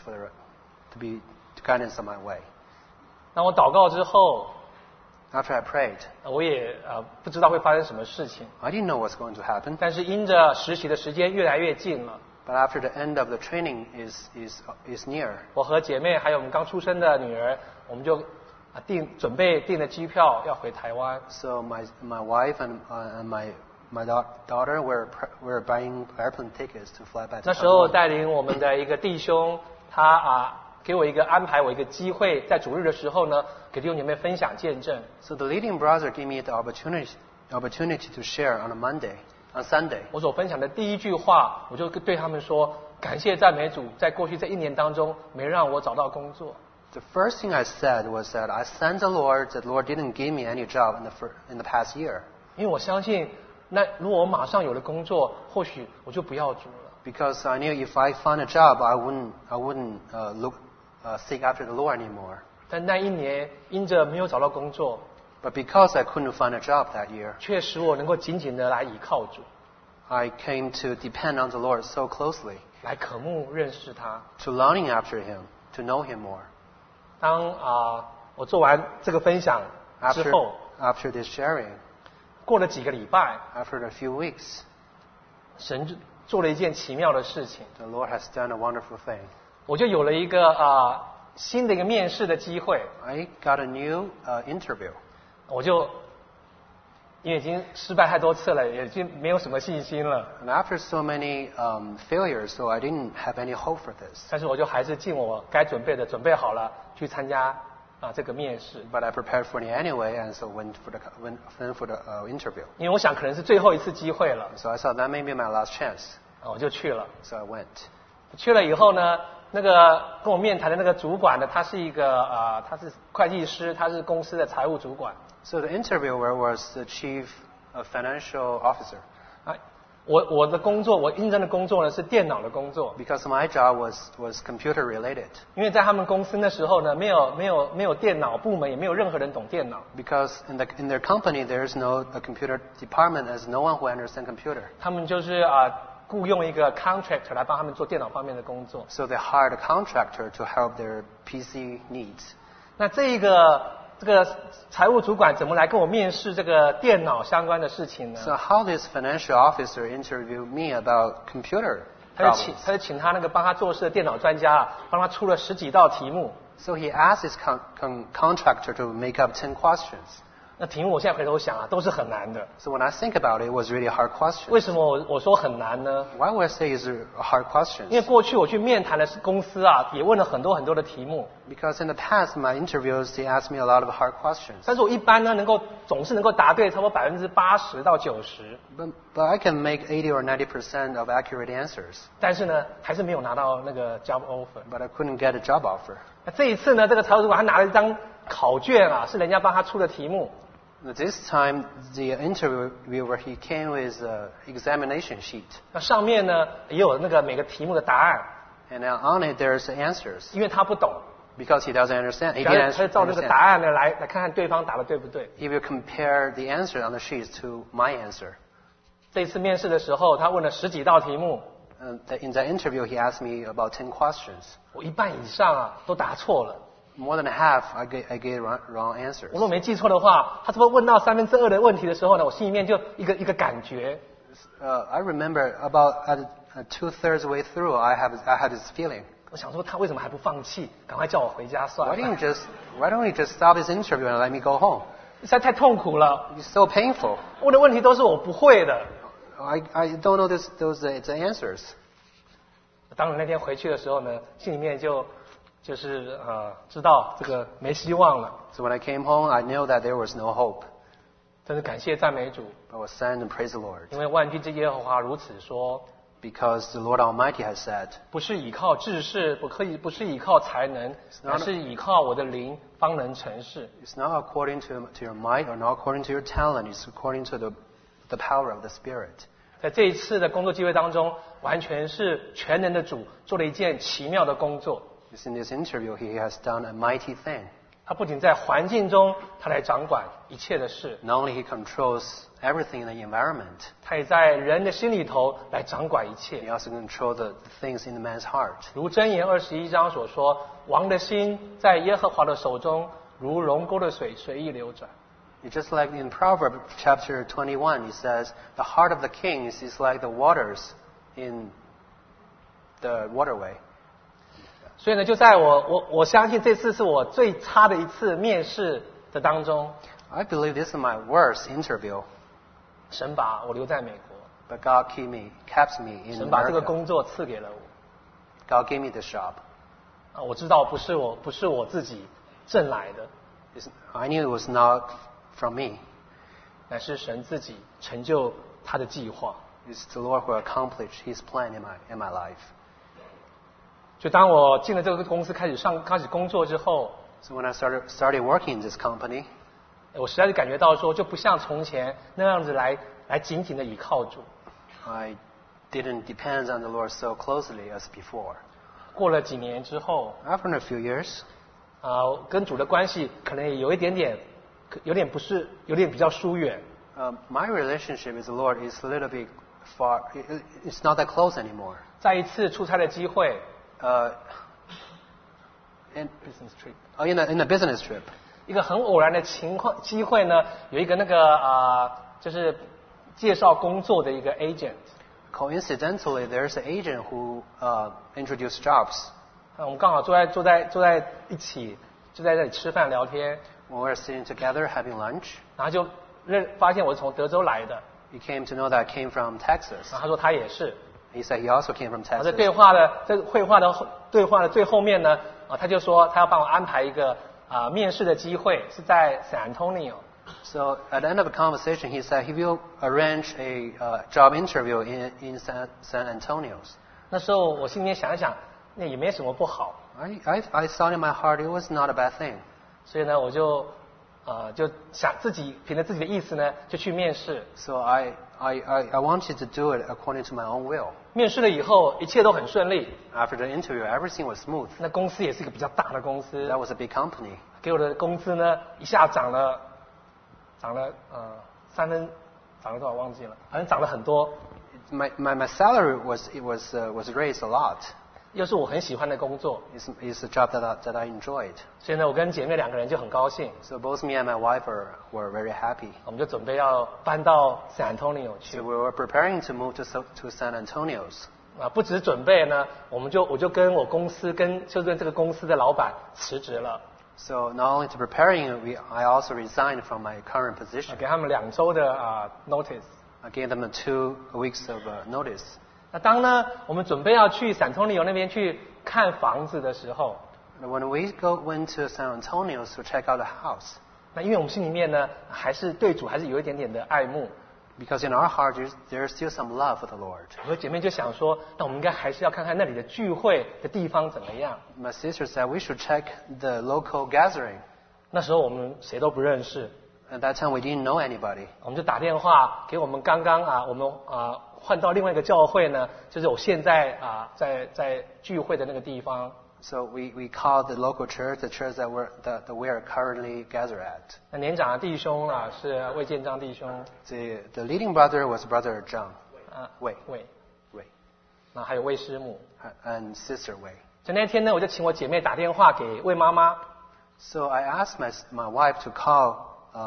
to be the guidance of my way. 那我祷告之后， After I prayed, 我也不知道会发生什么事情， I didn't know what's going to happen. 但是因着实习的时间越来越近了， But after the end of the training is near, 我和姐妹还有我们刚出生的女儿，我们就准备订了机票要回台湾。 so my wife and my daughter were buying airplane tickets to fly back to 那时候 Taiwan. 带领我们的一个弟兄，他给我安排我一个机会，在主日的时候呢，给弟兄姐妹分享见证。 So the leading brother gave me the opportunity to share on Sunday. 我所分享的第一句话，我就对他们说：感谢赞美主，在过去这1年当中，没让我找到工作。 The first thing I said was that I thank the Lord that the Lord didn't give me any job in the past year. 因为我相信，那如果我马上有了工作，或许我就不要主了。 Because I knew if I found a job, I wouldn't seek after the Lord anymore. 但那1年因着没有找到工作， But because I couldn't find a job that year, 却使我能够紧紧的来倚靠主， I came to depend on the Lord so closely, 来渴慕认识他。 to longing after Him, to know Him more. 当我做完这个分享之后， after this sharing, 过了几个礼拜， after a few weeks, 神就做了一件奇妙的事情， the Lord has done a wonderful thing. 我就有了一个新的一个面试的机会， I got a new interview. 我就因为已经失败太多次了，已经没有什么信心了， And after so many failures, so I didn't have any hope for this. 但是我就还是尽我该准备的准备好了去参加这个面试， But I prepared for it anyway, and so went for the interview. 因为我想可能是最后一次机会了， So I thought that may be my last chance. 我就去了。 So I went. 去了以后呢，那个跟我面谈的那个主管呢，他是一个他是会计师，他是公司的财务主管。 So the interviewer was the chief financial officer. 我的工作，我应征的工作呢是电脑的工作， Because my job was computer related. 因为在他们公司那时候呢，没有电脑部门，也没有任何人懂电脑， Because in their company there is no a computer department, there's no one who understands computer. 他们就是雇佣一个 contractor 来帮他们做电脑方面的工作。 So they hired a contractor to help their PC needs. 那这个财务主管怎么来跟我面试这个电脑相关的事情呢？ So how this financial officer interviewed me about computer 他 problems? 就请他那个帮他做事的电脑专家帮他出了10几道题目。 So he asked his contractor to make up 10 questions. 那题目我现在回头想都是很难的。 So when I think about it, it was really hard 为 questions. 什么我说很难呢？ Why would I say it's a hard 因 questions? 为过去我去面谈的公司也问了很多很多的题目， Because in the past, my interviews, they asked me a lot of hard questions. 但是我一般呢总是能够答对差不多80%到90%， But I can make 80 or 90% of accurate answers. 但是呢还是没有拿到那个 job offer。 But I couldn't get a job offer. 那这一次呢，这个财务主管他拿了一张考卷是人家帮他出的题目。 This time, the interviewer, he came with an examination sheet. 那上面呢也有那个每个题目的答案， And on it, there's answers. 因为他不懂， Because he doesn't understand. He 他 didn't 就照那个答 understand. 案呢来看看对方答的对不对。 He will compare the answer on the sheets to my answer. 这一次面试的时候，他问了10几道题目， And in the interview, he asked me about 10 questions. 我一半以上都答错了。 More than half, I gave wrong answers. 我如果没记错的话，他是不是问到2/3的问题的时候呢，我心里面就一个感觉， I remember about at 2/3 way through, I had this feeling. 我想说他为什么还不放弃，赶快叫我回家算 Why 了， don't you just stop this interview and let me go home? 实在太痛苦了。 It's so painful. 问的问题都是我不会的。 I don't know those the answers. 当我那天回去的时候呢，心里面就是知道这个没希望了。 So when I came home, I knew that there was no hope. 真是感谢赞美主， I was sad and praise the Lord. 因为万军之耶和华如此说， Because the Lord Almighty has said, 不是倚靠智识，不是倚靠才能，而是倚靠我的灵，方能成事。 it's not according to your might or not according to your talent, it's according to the power of the Spirit. 在这一次的工作机会当中，完全是全能的主做了一件奇妙的工作。 In this interview, he has done a mighty thing. 他不仅在环境中，他来掌管一切的事， Not only he controls everything in the environment, 他也在人的心里头来掌管一 he 切。 also controls the things in the man's heart. 如箴言21章所说，王的心在耶和华的手中，如龙沟的水随意流转。 It's just like in Proverbs chapter 21, it says, the heart of the king is like the waters in the waterway. 所以呢，就在我相信这次是我最差的一次面试的当中， I believe this is my worst interview, 神把我留在美国， but God kept me in 神把这个 America. 工作赐给了我。 God gave me the job. 我知道不是我自己挣来的， I knew it was not from me. 乃是神自己成就他的计划。 It's the Lord who accomplished His plan in my life. 就当我进了这个公司开始工作之后， So when I started working in this company, 我实在是感觉到说，就不像从前那样子来紧紧的倚靠主。 I didn't depend on the Lord so closely as before. 过了几年之后， After a few years, 跟主的关系可能也有点比较疏远。 my relationship with the Lord is a little bit far. It's not that close anymore. 在一次出差的机会 In business trip， in a business trip, 一个很偶然的机会呢，有一个就是介绍工作的一个 agent。 Coincidentally, there's an agent who introduced jobs. 我们刚好坐在一起，就在这里吃饭聊天。 When we were sitting together having lunch, 然后就发现我是从德州来的。 he came to know that I came from Texas. 然后他说他也是。 He said he also came from 在 Texas. 绘画的最后面呢，他就说他要帮我安排一个面试的机会，是在 San Antonio。 So at the end of the conversation, he said he will arrange a job interview in San Antonio. 那时候我心里面想一想，那也没什么不好。 I thought in my heart it was not a bad thing. 所以呢，我就想凭着自己的意思呢，就去面试。 So I wanted to do it according to my own will. 面试了以后，一切都很顺利。 After the interview, everything was smooth. 那公司也是一个比较大的公司。 That was a big company. 给我的工资呢，一下涨了多少忘记了，反正涨了很多。 My salary was raised a lot. 又是我很喜欢的工作。 It's a job that I enjoyed. 所以呢，我跟姐妹2个人就很高兴。 So both me and my wife were very happy. 我们就准备要搬到 San Antonio 去。 So we were preparing to move to San Antonio. 不只准备呢，我就跟我公司跟这个公司的老板辞职了。 So not only to preparing, I also resigned from my current position. 给他们2周的notice. I gave them 2 weeks of notice. 那当呢我们准备要去 San Antonio 那边去看房子的时候， When we went to San Antonio to check out the house, 那因为我们心里面呢对主还是有一点点的爱慕。 because in our heart there's still some love for the Lord. 我和姐妹就想说，那我们应该还是要看看那里的聚会的地方怎么样。 My sister said we should check the local gathering. 那时候我们谁都不认识。 At that time we didn't know anybody. 我们就打电话给我们刚刚我们换到另外一个教会呢，就是我现在在聚会的那个地方。 So we called the local church, the church that we are currently gathered at. 那年长的弟兄是魏建章弟兄。 The leading brother was Brother John. Wei. 那还有魏师母。 And Sister Wei. 就那天呢，我就请我姐妹打电话给魏妈妈。 So I asked my wife to call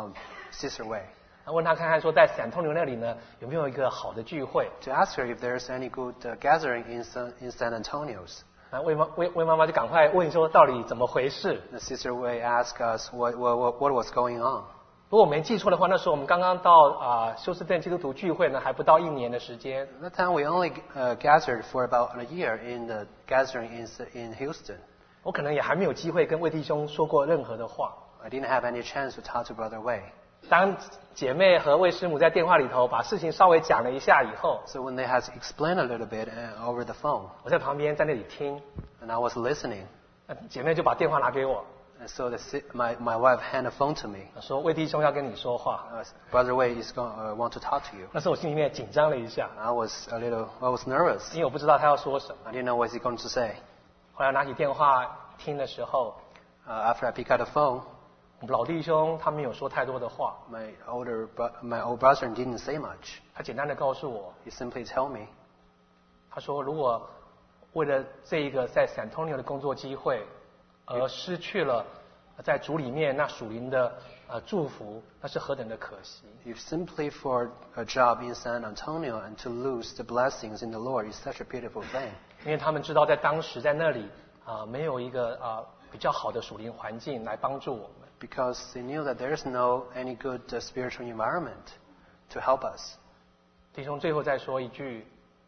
Sister Wei. 问她看看说在 San Antonio 那里呢有没有一个好的聚会。 To ask her if there's any good gathering in San Antonio. 魏妈妈就赶快问说到底怎么回事。 The Sister Wei asked us what was going on. 如果我没记错的话，那时候我们刚刚到休斯顿基督徒聚会呢，还不到1年的时间。 That time we only gathered for about a year in the gathering in Houston. 我可能也还没有机会跟魏弟兄说过任何的话。 I didn't have any chance to talk to Brother Wei. 当姐妹和魏师母在电话里头把事情稍微讲了一下以后， So when they had explained a little bit over the phone, 我在旁边在那里听， and I was listening, 姐妹就把电话拿给我， and so my wife handed the phone to me. 说魏弟兄要跟你说话。 Brother Wei is want to talk to you. 那时候我心里面紧张了一下， I was nervous. 因为我不知道他要说什么。 I didn't know what he's going to say. 后来拿起电话听的时候， After I picked up the phone, 我们老弟兄他没有说太多的话， my old brother didn't say much. 他简单的告诉我， He simply told me, 他说如果为了这一个在 San Antonio 的工作机会而失去了在主里面那属灵的祝福，那是何等的可惜。 if simply for a job in San Antonio and to lose the blessings in the Lord is such a pitiful thing. 因为他们知道在当时在那里没有一个比较好的属灵环境来帮助我们。 Because they knew that there's no any good spiritual environment to help us. 弟兄最后再说一句，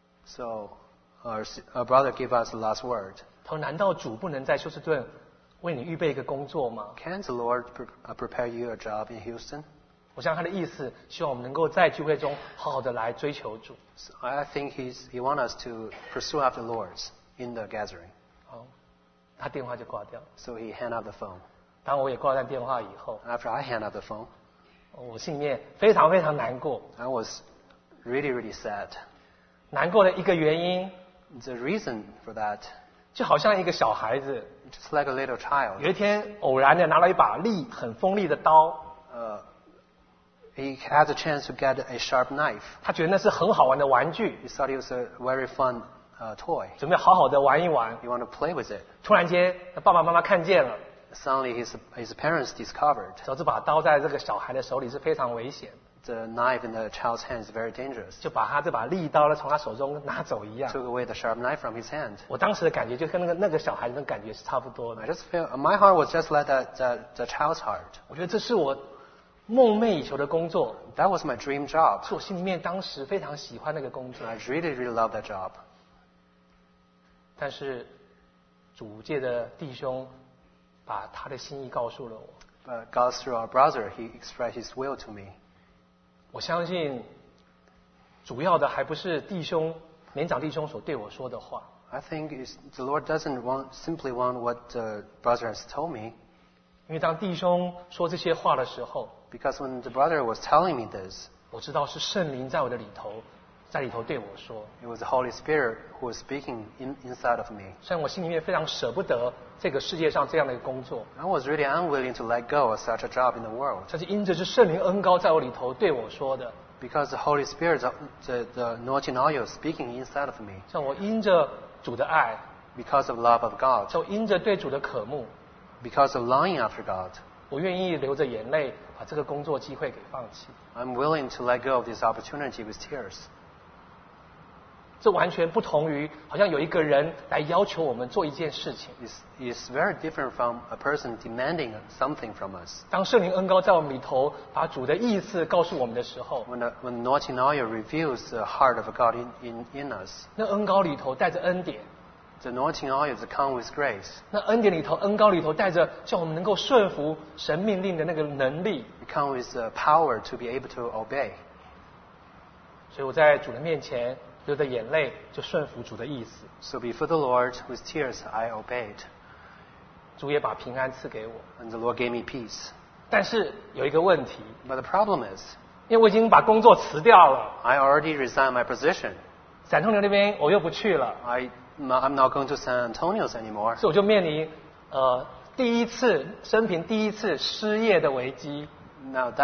So our brother gave us the last word. 他说难道主不能在休斯顿为你预备一个工作吗？ Can the Lord prepare you a job in Houston? 我想他的意思，希望我们能够在聚会中好好的来追求主。 So I think he wants us to pursue after the Lord in the gathering. 好，他电话就挂掉。 So he hung up the phone. 当我也挂断电话以后， After I hung up the phone, 我心里面非常非常难过。 I was really sad. 难过的一个原因， The reason for that, 就好像一个小孩子， just like a little child, 有一天偶然的拿了一把很锋利的刀， he had the chance to get a sharp knife. 他觉得那是很好玩的玩具， He thought it was a very fun toy. 准备好好的玩一玩。 You want to play with it. 突然间，爸爸妈妈看见了， Suddenly his parents discovered 说这把刀在这个小孩的手里是非常危险， the knife in the child's hand is very dangerous. 就把他这把利刀呢从他手中拿走一样。 Took away the sharp knife from his hand. 我当时的感觉就跟那个小孩子的感觉是差不多的 I。just feel my heart was just like the child's heart. 我觉得这是我梦寐以求的工作， That was my dream job. 是我心里面当时非常喜欢那个工作。 I really love that job. 但是主界的弟兄把他的心意告诉了我。 But God through our brother, he expressed his will to me. 我相信主要的还不是年长弟兄所对我说的话， I think the Lord doesn't simply want what the brother has told me. 因为当弟兄说这些话的时候， Because when the brother was telling me this, 我知道是圣灵在我的里头，在里头对我说。 it was the Holy Spirit who was speaking inside of me. 虽然我心里面非常舍不得这个世界上这样的一个工作， I was really unwilling to let go of such a job in the world. 但是因着是圣灵恩膏在我里头对我说的， Because the Holy Spirit, the anointing oil speaking inside of me. 像我因着主的爱， Because of love of God. 就因着对主的渴慕， Because of longing after God. 我愿意流着眼泪把这个工作机会给放弃。 I'm willing to let go of this opportunity with tears. 这完全不同于好像有一个人来要求我们做一件事情。 It's very different from a person demanding something from us. 当圣灵恩膏在我们里头把主的意思告诉我们的时候， When anointing oil reveals the heart of God in us, 那恩膏里头带着恩典， the anointing oil is come with grace. 那恩典里头、恩膏里头带着叫我们能够顺服神命令的那个能力。 It come with the power to be able to obey. 所以我在主的面前流着眼泪，就顺服主的意思。 So before the Lord, with tears, I obeyed. 主也把平安赐给我。 And the Lord gave me peace. 但是有一个问题， But the problem is, 因为我已经把工作辞掉了， I already resigned my position. 闪通牛那边我又不去了， I'm not going to San Antonio's anymore. 所以我就面临生平第一次失业的危机。 Now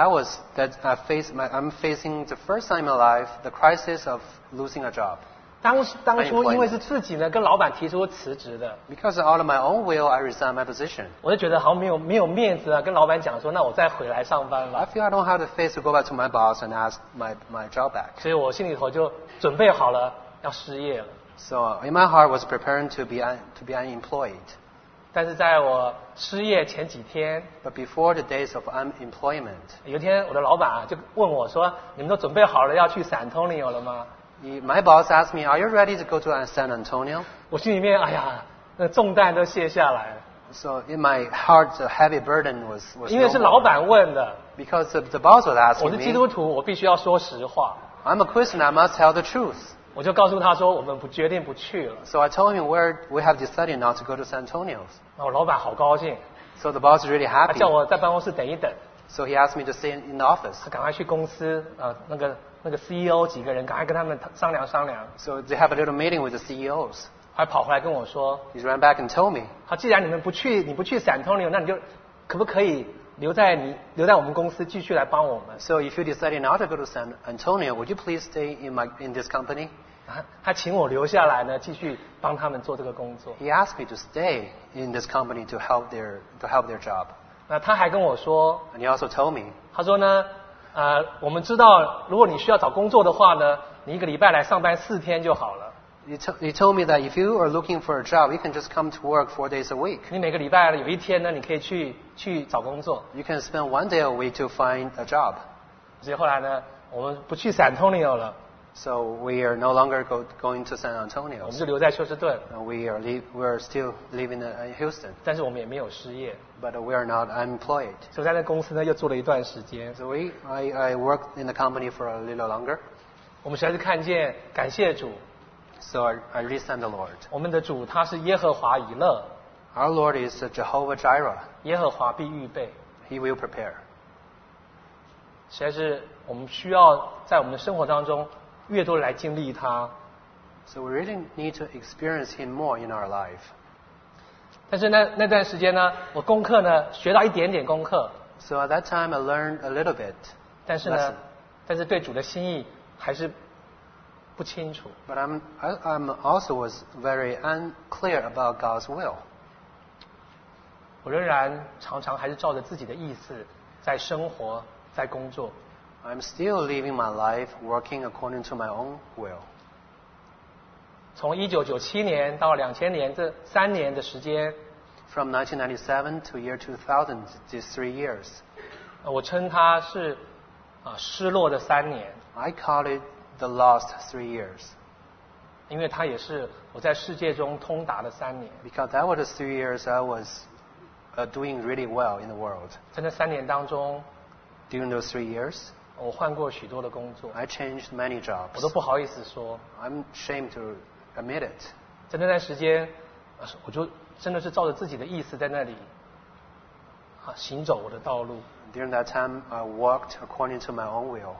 I'm facing the first time in my life the crisis of losing a job. 当初因为是自己呢跟老板提出辞职的， Because out of my own will, I resigned my position. 我就觉得好像没有面子啊，跟老板讲说，那我再回来上班 I 吧。 feel I don't have the face to go back to my boss and ask my job back. 所以我心里头就准备好了要失业了。 So in my heart was preparing to be unemployed. 但是在我失业前几天， But before the days of unemployment, 有一天我的老板就问我说：“你们都准备好了要去 San Antonio 了吗 my boss asked me, "Are you ready to go to San Antonio?" 我心里面哎呀，那重担都卸下来了， So in my heart, the heavy burden was 因为 no 是 more. 老板问的。 Because the boss was 我 asking 是基 me. 督徒，我必须要说实话。 I'm a Christian. I must tell the truth. 我就告诉他说，我们决定不去了。 So I told him we have decided not to go to San Antonio. 那我老板好高兴， So the boss is really 他 happy. 叫我在办公室等一等， So he asked me to stay in the office. 他赶快去公司那个 CEO 几个人，赶快跟他们商量商量。 So they have a little meeting with the CEOs. 还跑回来跟我说， He ran back and told me, 好，既然你不去 San Antonio，那你就可不可以留在我们公司继续来帮我们？ so if you decided not to go to San Antonio, would you please stay in this company? 他请我留下来呢，继续帮他们做这个工作。 He asked me to stay in this company to help their job. 那他还跟我说， And he also told me, 他说呢，我们知道，如果你需要找工作的话呢，你一个礼拜来上班4天就好了。 he told me that if you are looking for a job, you can just come to work 4 days a week. 你每个礼拜有一天呢，你可以去找工作。 You can spend 1 day a week to find a job. 所以后来呢，我们不去 San Antonio 了， So we are no longer going to San 我 Antonio. 们就留在休斯顿， And we are still living in Houston. 但是我们也没有失业。 But we are not unemployed. 所以在那公司呢又做了一段时间。 So I worked in the company for a little longer. 我们实在是看见，感谢主， So I really thank the Lord. 我们的主他是耶和华以勒， Our Lord is Jehovah Jireh. 耶和华必预备。 He will prepare. 实在是我们需要在我们的生活当中越多来经历他。 So we really need to experience Him more in our life. 但是那段时间呢，我功课呢学到一点点功课， So at that time I learned a little bit. 但是呢 Lesson.， 但是对主的心意还是不清楚。 But I'm also was very unclear about God's will. 我仍然常常还是照着自己的意思在生活，在工作。 I'm still living my life working according to my own will. 从1997年到2000年这3年的时间， From 1997 to year 2000, these 3 years, 我称它是失落的3年， I call it the lost 3 years. 因为它也是我在世界中通达的3年。 Because that were the 3 years I was doing really well in the world. 在那3年当中， During those 3 years, 我换过许多的工作， I changed many 我都 jobs. 不好意思说。 I'm ashamed to admit it. 在那段时间，我就真的是照着自己的意思在那里行走我的道路。 During that time, I walked according to my own will.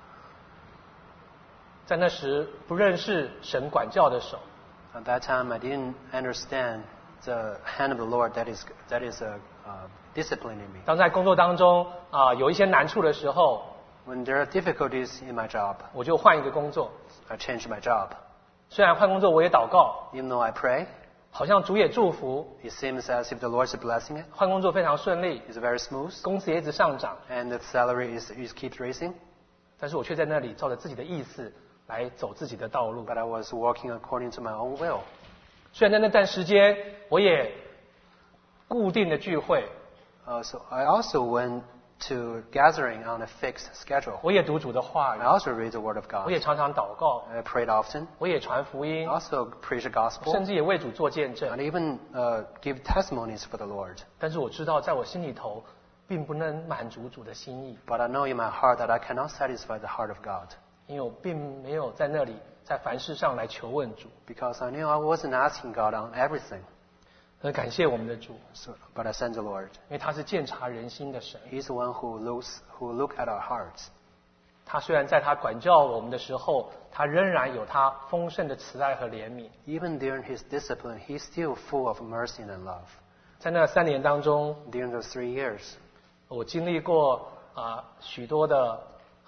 在那时不认识神管教的手， At that time, I didn't understand the hand of the Lord that is disciplining me. 当在工作当中有一些难处的时候， When there are difficulties in my job, 我就换一个工作。 I change my job. 虽然换工作我也祷告， Even though I pray, 好像主也祝福， it seems as if the Lord's blessing it. 换工作非常顺利， It's very smooth, 工资也一直上涨， and the salary is keeps raising. 但是我却在那里照着自己的意思来走自己的道路。 But I was walking according to my own will. 虽然在那段时间我也固定的聚会， So I also went to gathering on a fixed schedule. 我也读主的话 I 语， also read the Word of 我 God. 也常常祷告， I prayed often. 我也传福 I 音， also preach the gospel, 甚至也为主做见证。 and even give testimonies for the Lord. 但是我知道，在我心里头，并不能满足主的心意， But I know in my heart that I cannot satisfy the heart of God, 因为我并没有在那里在凡事上来求问主。 because I knew I wasn't asking God on everything. 很感谢我们的主， But I thank the Lord. 因为他是鉴察人心的神。 He's the one who look at our hearts. 他虽然在他管教我们的时候，他仍然有他丰盛的慈爱和怜悯。 Even during His discipline, He's still full of mercy and love. 在那3年当中， During those 3 years, 我经历过许多的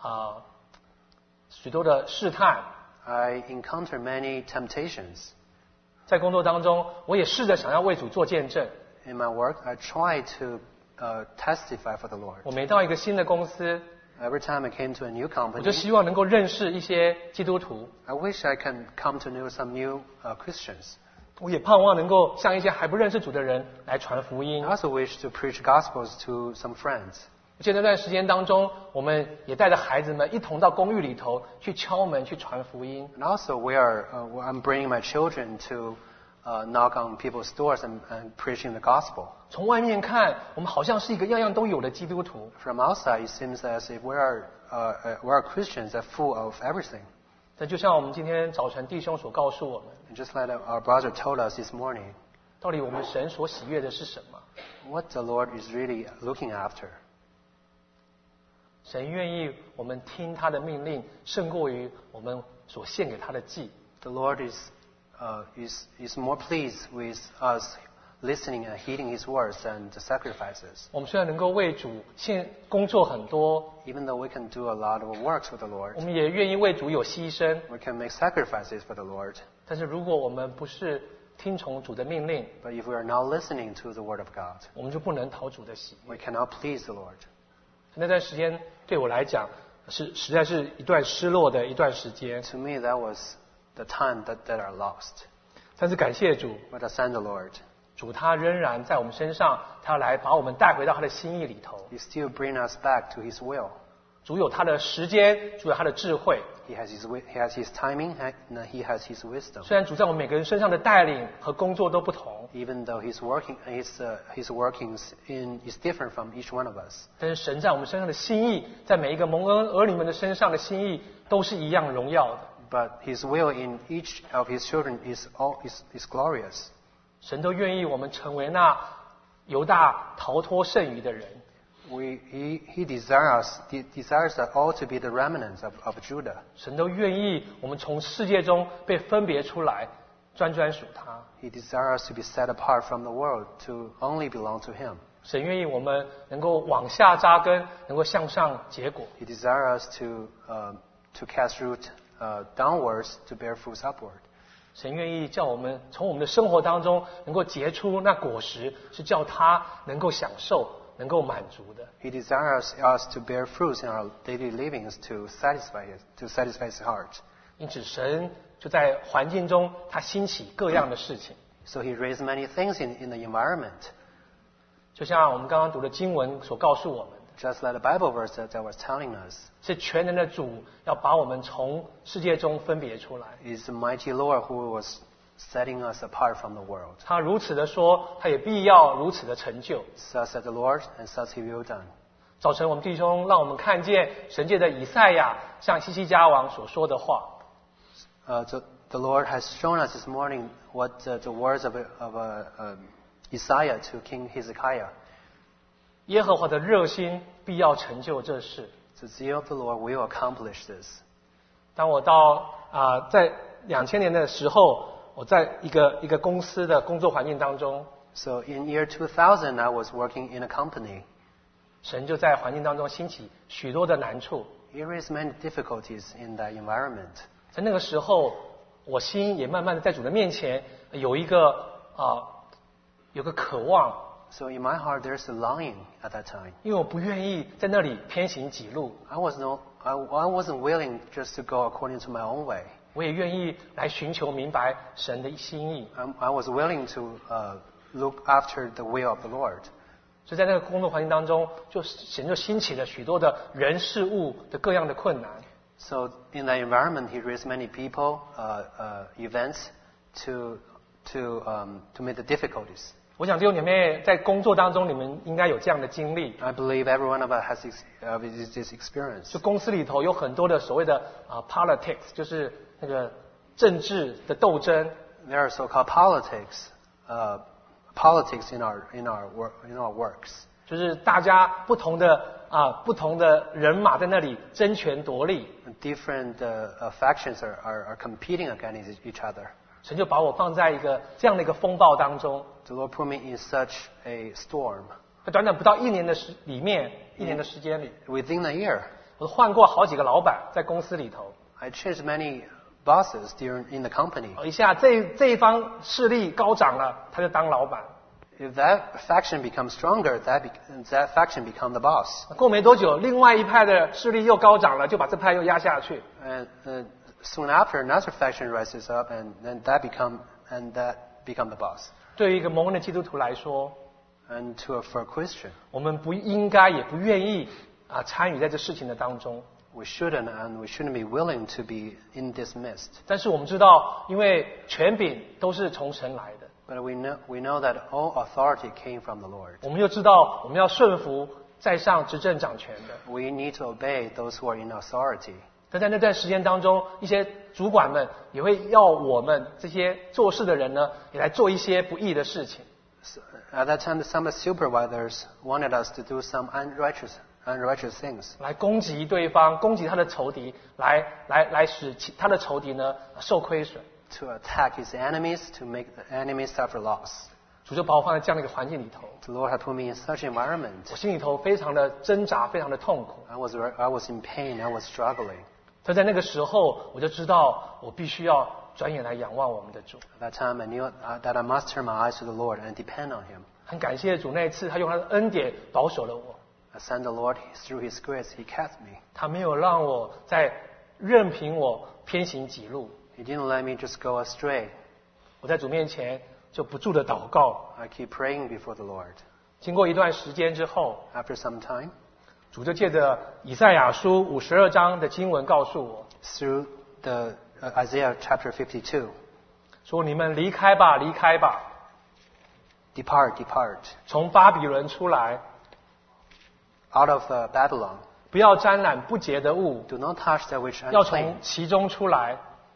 试探。 I encountered many temptations. 在工作当中，我也试着想要为主做见证。 In my work, I try to testify for the Lord. 我每到一个新的公司， Every time I came to a new 我就 company, 希望能够认识一些基督徒。 I wish I can come to know some new Christians. 我也盼望能够向一些还不认识主的人来传福音 I。also wish to preach gospels to some friends. 而且那段时间当中，我们也带着孩子们一同到公寓里头去敲门去传福音。 And also, I'm bringing my children to knock on people's doors and preaching the gospel. 从外面看，我们好像是一个样样都有的基督徒， From outside, it seems as if we are Christians that are full of everything. 但就像我们今天早晨弟兄所告诉我们， And just like our brother told us this morning, 到底我们神所喜悦的是什么？ what the Lord is really looking after. 神愿意我们听他的命令，胜过于我们所献给他的祭。 The Lord is more pleased with us listening and heeding His words and the sacrifices. 我们虽然能够为主工作很多， Even though we can do a lot of works for the 我 Lord, 们也愿意为主有牺牲， we can make sacrifices for the Lord. 但是如果我们不是听从主的命令， But if we are not listening to the Word of God, 我们就不能讨主的喜悦。 we cannot please the Lord. 那段时间对我来讲实在是一段失落的一段时间， To me, that was the time that are lost. 但是感谢主， But I thank the Lord. 主他仍然在我们身上，他要来把我们带回到他的心意里头。 He still brings us back to His will. 主有他的时间，主有他的智慧。 He has His timing, and He has His wisdom. 虽然主在我们每个人身上的带领和工作都不同， Even though His workings is different from each one of us. 但是神在我们身上的心意，在每一个蒙恩儿女们的身上的心意，都是一样荣耀的。 But His will in each of His children is glorious. 神都愿意我们成为那犹大逃脱剩余的人。 He desires us all to be the remnants of Judah. 神都愿意我们从世界中被分别出来，专属他。 He desires us to be set apart from the world, to only belong to Him. 神愿意我们能够往下扎根，能够向上结果。 He desires us to cast root downwards to bear fruits upward. 神愿意叫我们从我们的生活当中能够结出那果实，是叫他能够享受、能够满足的。 He desires us to bear fruits in our daily livings to satisfy His heart. 因此，神就在环境中，他兴起各样的事情。 So He raised many things in the environment. 就像我们刚刚读的经文所告诉我们的， Just like the Bible verse that was telling us. 是全能的主要把我们从世界中分别出来。 It's the mighty Lord who was setting us apart from the world. 他如此的说，他也必要如此的成就。 Thus said the Lord, and thus He will done. 早晨，我们弟兄让我们看见神界的以赛亚向西西家王所说的话。 The Lord has shown us this morning what the words of Isaiah to King Hezekiah. 耶和华的热心必要成就这事。 The zeal of the Lord will accomplish this. 当我到在2000年的时候，我在一个公司的工作环境当中， So in year 2000, I was working in a company. 神就在环境当中兴起许多的难处。 He raised many difficulties in that environment. 在那个时候，我心也慢慢的在主的面前有一个渴望， So in my heart, there's a longing at that time. 因为我不愿意在那里偏行己路， I wasn't willing just to go according to my own way. 我也愿意来寻求明白神的心意。 I was willing to look after the will of the Lord. 所以在那个工作环境当中，神就兴起了许多的人事物的各样的困难。 So in that environment, He raised many people, events to meet the difficulties. 我想弟兄姐妹在工作当中，你们应该有这样的经历。 I believe every one of us has this experience. 就公司里头有很多的所谓的politics， 就是那个政治的斗争。 There are so-called politics in our works. 就是大家不同的人马在那里争权夺利。 Different factions are competing against each other. 神就把我放在这样的一个风暴当中。 The Lord put me in such a storm. 在短短不到1年的时间里， Within a year, 我换过好几个老板在公司里头。 I changed many bosses in the company. 一下这一方势力高涨了，他就当老板。 If that faction becomes stronger, that faction becomes the boss. 过没多久，另外一派的势力又高涨了，就把这派又压下去。 And soon after, another faction rises up, and that become the boss. 对于一个蒙恩的基督徒来说， And for a Christian, 我们不应该也不愿意参与在这事情的当中。 we shouldn't be willing to be in this midst. 但是我们知道，因为权柄都是从神来的， But we know that all authority came from the Lord. 我们又知道我们要顺服在上执政掌权的。 We need to obey those who are in authority. 但在那段时间当中，一些主管们也会要我们这些做事的人呢，也来做一些不义的事情。 So at that time, some supervisors wanted us to do some unrighteous things. 来攻击对方，攻击他的仇敌，来使他的仇敌呢受亏损。 To attack his enemies, to make the enemies suffer loss. 主就把我放在这样的一个环境里头， The Lord had put me in such an environment. 我心里头非常的挣扎，非常的痛苦。 I was in pain. I was struggling. 所以在那个时候，我就知道我必须要转眼来仰望我们的主。 At that time, I knew that I must turn my eyes to the Lord and depend on Him. 很感谢主那一次，他用他的恩典保守了我， I thank the Lord through His grace. He kept me. 他没有让我任凭我偏行己路。 He didn't let me just go astray. 我在主面前就不住的祷告。 I keep praying before the Lord. 经过一段时间之后， After some time, 主就借着以赛亚书52章的经文告诉我， through the Isaiah chapter 52, 说你们离开吧，离开吧， depart, depart, 从巴比伦出来， out of Babylon. 不要沾染不洁的物， Do not touch that which 要 unclean. 从其中出来。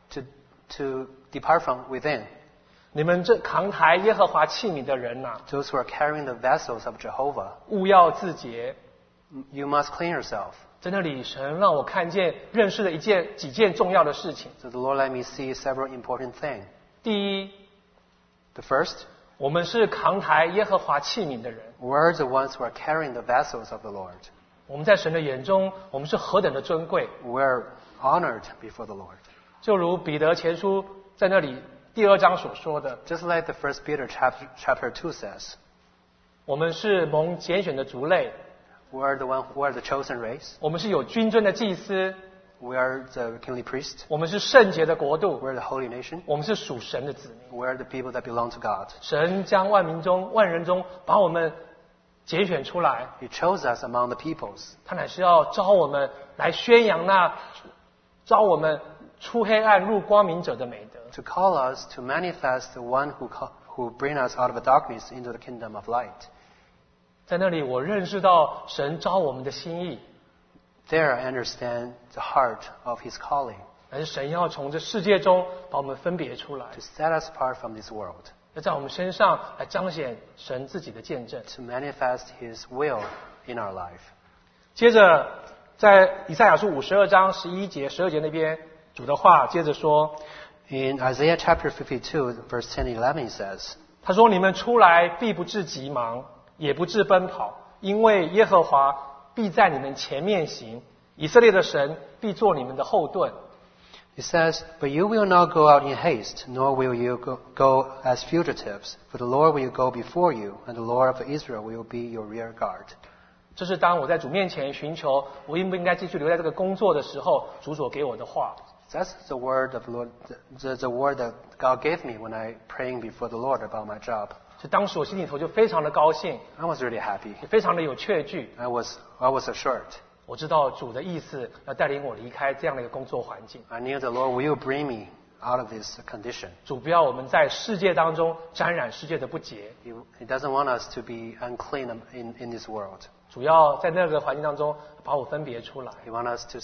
To depart from within. 你们这扛抬耶和华器皿的人呐、 Those who are carrying the vessels of Jehovah, 务要自洁。 you must clean yourself. 在那里，神让我看见、认识了几件重要的事情。 So the Lord let me see several important things. 第一， The first, 我们是扛抬耶和华器皿的人。 we're the ones who are carrying the vessels of the Lord. 我们在神的眼中，我们是何等的尊贵。 We're honored before the Lord. 就如彼得前书在那里第2章所说的， Just like the First Peter chapter 2 says, 我们是蒙拣选的族类， we are the chosen race. 我们是有君尊的祭司， We are the kingly priest. 我们是圣洁的国度， We are the holy nation. 我们是属神的子民。 We are the people that belong to God. 神将万人中把我们拣选出来， He chose us among the peoples 他乃是要招我们来宣扬那招我们出黑暗入光明者的美德。 to call us to manifest the one who bring us out of the darkness into the kingdom of light. 在那里，我认识到神招我们的心意， There I understand the heart of His calling 乃是神要从这世界中把我们分别出来， to set us apart from this world, 要在我们身上来彰显神自己的见证。 to manifest His will in our life. 接着，在以赛亚书52章11节、12节那边，主的话接着说， In Isaiah chapter 52, verse 10 and 11 says, 他说：“你们出来必不致急忙，也不致奔跑，因为耶和华必在你们前面行，以色列的神必做你们的后盾。” It says, But you will not go out in haste, nor will you go as fugitives, for the Lord will go before you, and the Lord of Israel will be your rear guard. 这是当我在主面前寻求我应不应该继续留在这个工作的时候，主所给我的话。 That's the word of the Lord, the word that God gave me when I praying before the Lord about my job. 所以当时我心里头就非常的高兴， I was really happy. 也非常的有确据。 I was assured. 我知道主的意思要带领我离开这样的一个工作环境。 I knew the Lord will bring me out of this condition. 主不要我们在世界当中沾染世界的不洁， He doesn't want us to be unclean in this world. 主要在那个环境当中把我分别出来， He wants us to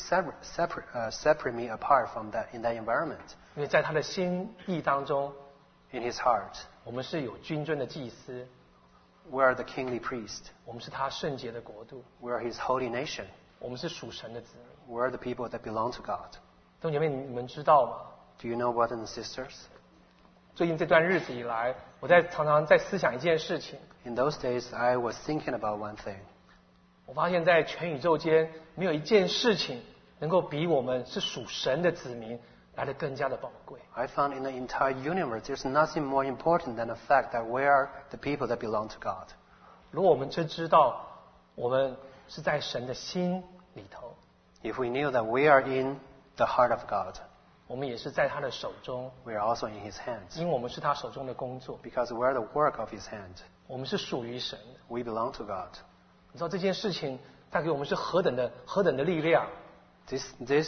separate me apart from that in that environment. 因为在他的心意当中， In His heart, 我们是有君尊的祭司， we are the kingly priest. 我们是他圣洁的国度， We are His holy nation. 我们是属神的子民。 We are the people that belong to God. 弟兄姐妹，你们知道吗？ Do you know, brothers and sisters? 最近这段日子以来，我常常在思想一件事情。 In those days, I was thinking about one thing. 我发现，在全宇宙间，没有一件事情能够比我们是属神的子民来得更加的宝贵。 I found in the entire universe, there's nothing more important than the fact that we are the people that belong to God. 如果我们真知道我们是在神的心里头， If we knew that we are in the heart of God, 我们也是在他的手中， we are also in His hands. 因为我们是他手中的工作， Because we are the work of His hand. 我们是属于神的。 We belong to God. 你知道这件事情带给我们是何等的力量？ This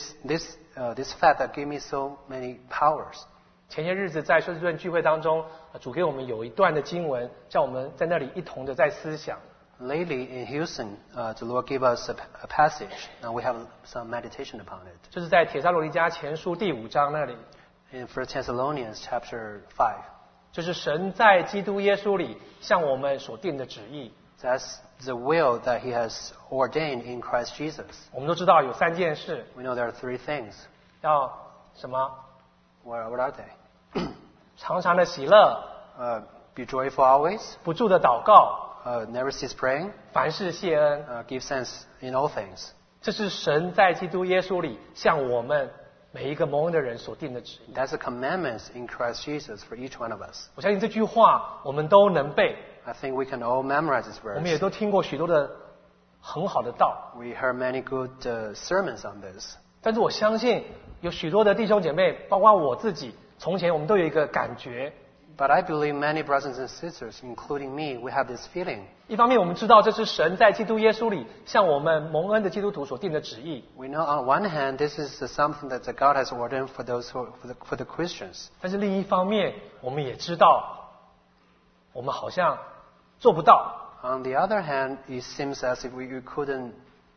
fact that gave me so many powers. 前些日子在休斯顿聚会当中，主给我们有一段的经文，叫我们在那里一同的在思想。 Lately in Houston, the Lord gave us a passage, and we have some meditation upon it. 就是在帖撒罗尼迦前书第5章那里， In 1 Thessalonians chapter 5, 就是神在基督耶稣里向我们所定的旨意。 that's the will that He has ordained in Christ Jesus. 我们都知道有3件事， We know there are 3 things. 要什么？ What are they? 常常的喜乐， Be joyful always. 不住的祷告， Never cease praying. 凡事谢恩。 Give thanks in all things. 这是神在基督耶稣里向我们每一个蒙恩的人所定的旨意。 That's the commandments in Christ Jesus for each one of us. 我相信这句话我们都能背， I think we can all memorize this 我们也 verse. 都听过许多的很好的道。 We heard many good sermons on this. 但是我相信有许多的弟兄姐妹，包括我自己，从前我们都有一个感觉。 But I believe many brothers and sisters, including me, we have this feeling. 一方面我们知道这是神在基督耶稣里向我们蒙恩的基督徒所定的旨意， We know on one hand, this is something that God has ordained for those for the Christians. 但是另一方面我们也知道，我们好像做不到。 On the other hand, it seems as if we couldn't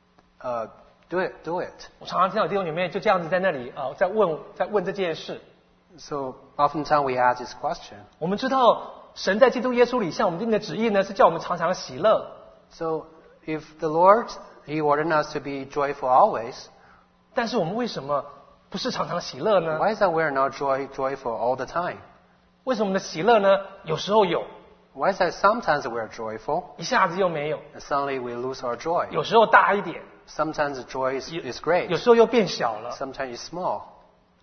do it. 我常常听到弟兄姐妹就这样子在那里在问这件事。 So oftentimes we ask this question. 我们知道神在基督耶稣里向我们定的旨意呢，是叫我们常常喜乐。 So if the Lord, He ordered us to be joyful always, 但是我们为什么不是常常喜乐呢？ why is that we are not joyful all the time? 为什么我们的喜乐呢？有时候有， Why is that sometimes we are joyful 一下子又没有； and suddenly we lose our joy? 有时候大一点， Sometimes the joy is great, 有时候又变小了。 sometimes it's small.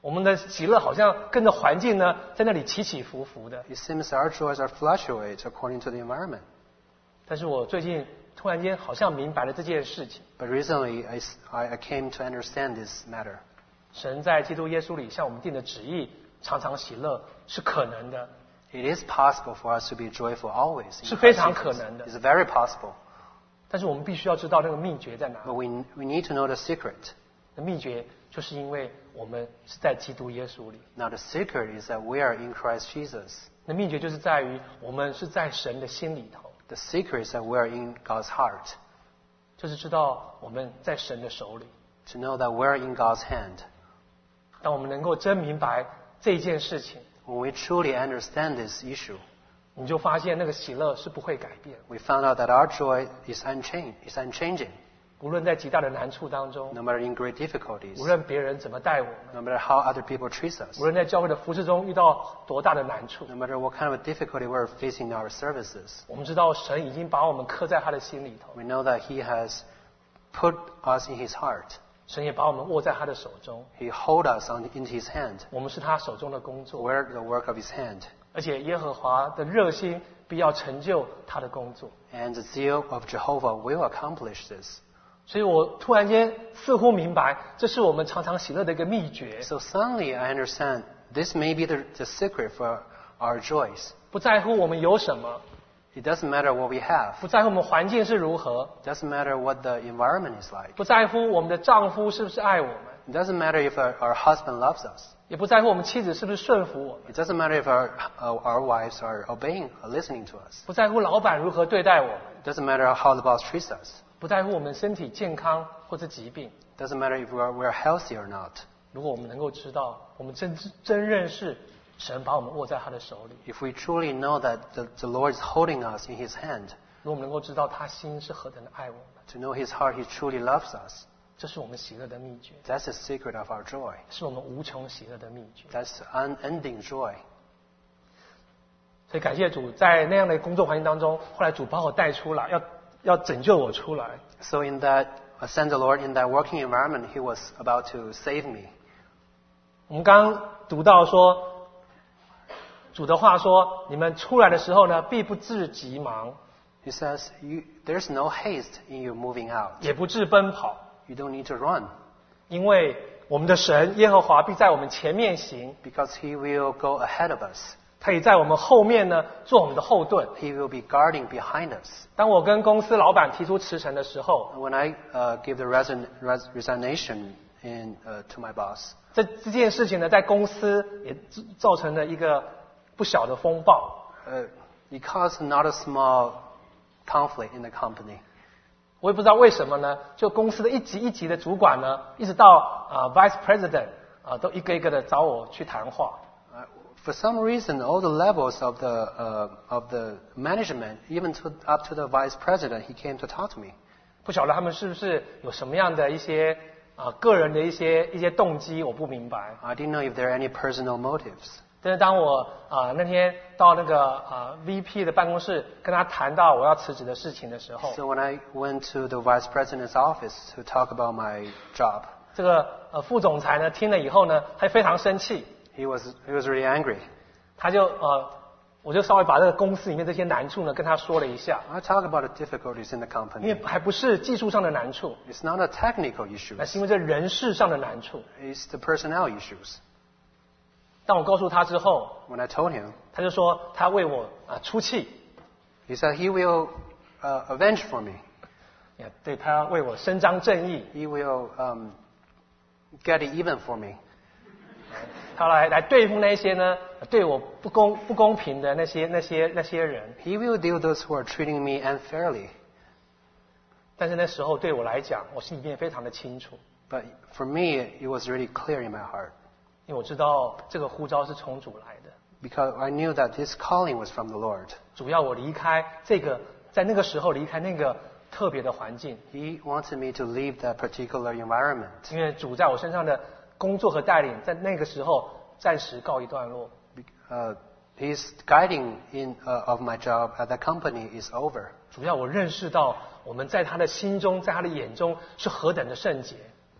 我们的喜乐好像跟着环境呢，在那里起起伏伏的。 It seems our joys are fluctuate according to the environment. 但是我最近突然间好像明白了这件事情。 But recently, I came to understand this matter. 神在基督耶稣里向我们定的旨意，常常喜乐是可能的， It is possible for us to be joyful always. 是非常可能的。 It's very possible. 但是我们必须要知道那个秘诀在哪 But we need to know the secret. 那秘诀就是因为我们是在基督耶稣里。 Now the secret is that we are in Christ Jesus. 那秘诀就是在于我们是在神的心里头， The secret is that we are in God's heart. 就是知道我们在神的手里。 To know that we are in God's hand. 当我们能够真明白这件事情， When we truly understand this issue, 你就发现那个喜乐是不会改变， we found out that our joy is unchanging. 无论在极大的难处当中， No matter in great difficulties, 无论别人怎么待我们， no matter how other people treat us, 无论在教会的服侍中遇到多大的难处， no matter what kind of difficulty we're facing in our services, 我们知道神已经把我们刻在他的心里头， we know that He has put us in His heart. 神也把我们握在他的手中， He holds us in His hand. 我们是他手中的工作， We're the work of His hand. 而且耶和华的热心必要成就他的工作。 And the zeal of Jehovah will accomplish this. 所以我突然间似乎明白，这是我们常常喜乐的一个秘诀。 So suddenly I understand this may be the secret for our joys. 不在乎我们有什么， It doesn't matter what we have. 不在乎我们环境是如何， It doesn't matter what the environment is like. 不在乎我们的丈夫是不是爱我们， It doesn't matter if our husband loves us. 也不在乎我们妻子是不是顺服我们， It doesn't matter if our wives are obeying or listening to us. 不在乎老板如何对待我们， It doesn't matter how the boss treats us. 不在乎我们身体健康或者疾病。 It doesn't matter if we're healthy or not. 如果我们能够知道，我们真认识神把我们握在他的手里， If we truly know that the Lord is holding us in His hand, 如果我们能够知道他心是何等的爱我们， to know His heart, He truly loves us. 这是我们喜乐的秘诀， That's the secret of our joy. 是我们无穷喜乐的秘诀。 That's unending joy. 所以感谢主，在那样的工作环境当中，后来主把我带出来，要拯救我出来。 So in that, thank the Lord, in that working environment, He was about to save me. 我们刚刚读到说，主的话说，你们出来的时候呢，必不致急忙， He says, there's no haste in you moving out. 也不致奔跑， You don't need to run, 因为我们的神耶和华必在我们前面行， because He will go ahead of us. 他也在我们后面呢做我们的后盾。 He will be guarding behind us. 当我跟公司老板提出辞呈的时候， When I give the resignation to my boss, 这件事情呢，在公司也造成了一个不小的风暴。 it caused not a small conflict in the company. 我也不知道为什么呢，就公司的一级一级的主管呢，一直到vice president 都一个一个的找我去谈话。 For some reason, all the levels of the management, even up to the vice president, he came to talk to me. 不晓得他们是不是有什么样的一些个人的一些动机，我不明白。 I didn't know if there are any personal motives. 但是当我那天到那个VP 的办公室跟他谈到我要辞职的事情的时候， So when I went to the vice president's office to talk about my job, 这个副总裁呢听了以后呢，他非常生气， he was really angry. 他就我就稍微把这个公司里面这些难处呢跟他说了一下， I talk about the difficulties in the 因为 company. 还不是技术上的难处， It's not a technical issue. 那是因为这人事上的难处。 It's the personnel issues. 当我告诉他之后， When I told him, 他就说他为我出气， he said he will avenge for me. 对他为我伸张正义， He will get it even for me. 他来对付那些呢对我不公平的那些人。 He will deal those who are treating me unfairly. 但是那时候对我来讲，我心里面非常的清楚， But for me, it was really clear in my heart. 因为我知道这个呼召是从主来的， Because I knew that this calling was from the Lord. 主要我离开这个，在那个时候离开那个特别的环境， He wanted me to leave that particular environment. 因为主在我身上的工作和带领，在那个时候暂时告一段落。 His guiding of my job at that company is over. 主要我认识到我们在他的心中，在他的眼中是何等的圣洁。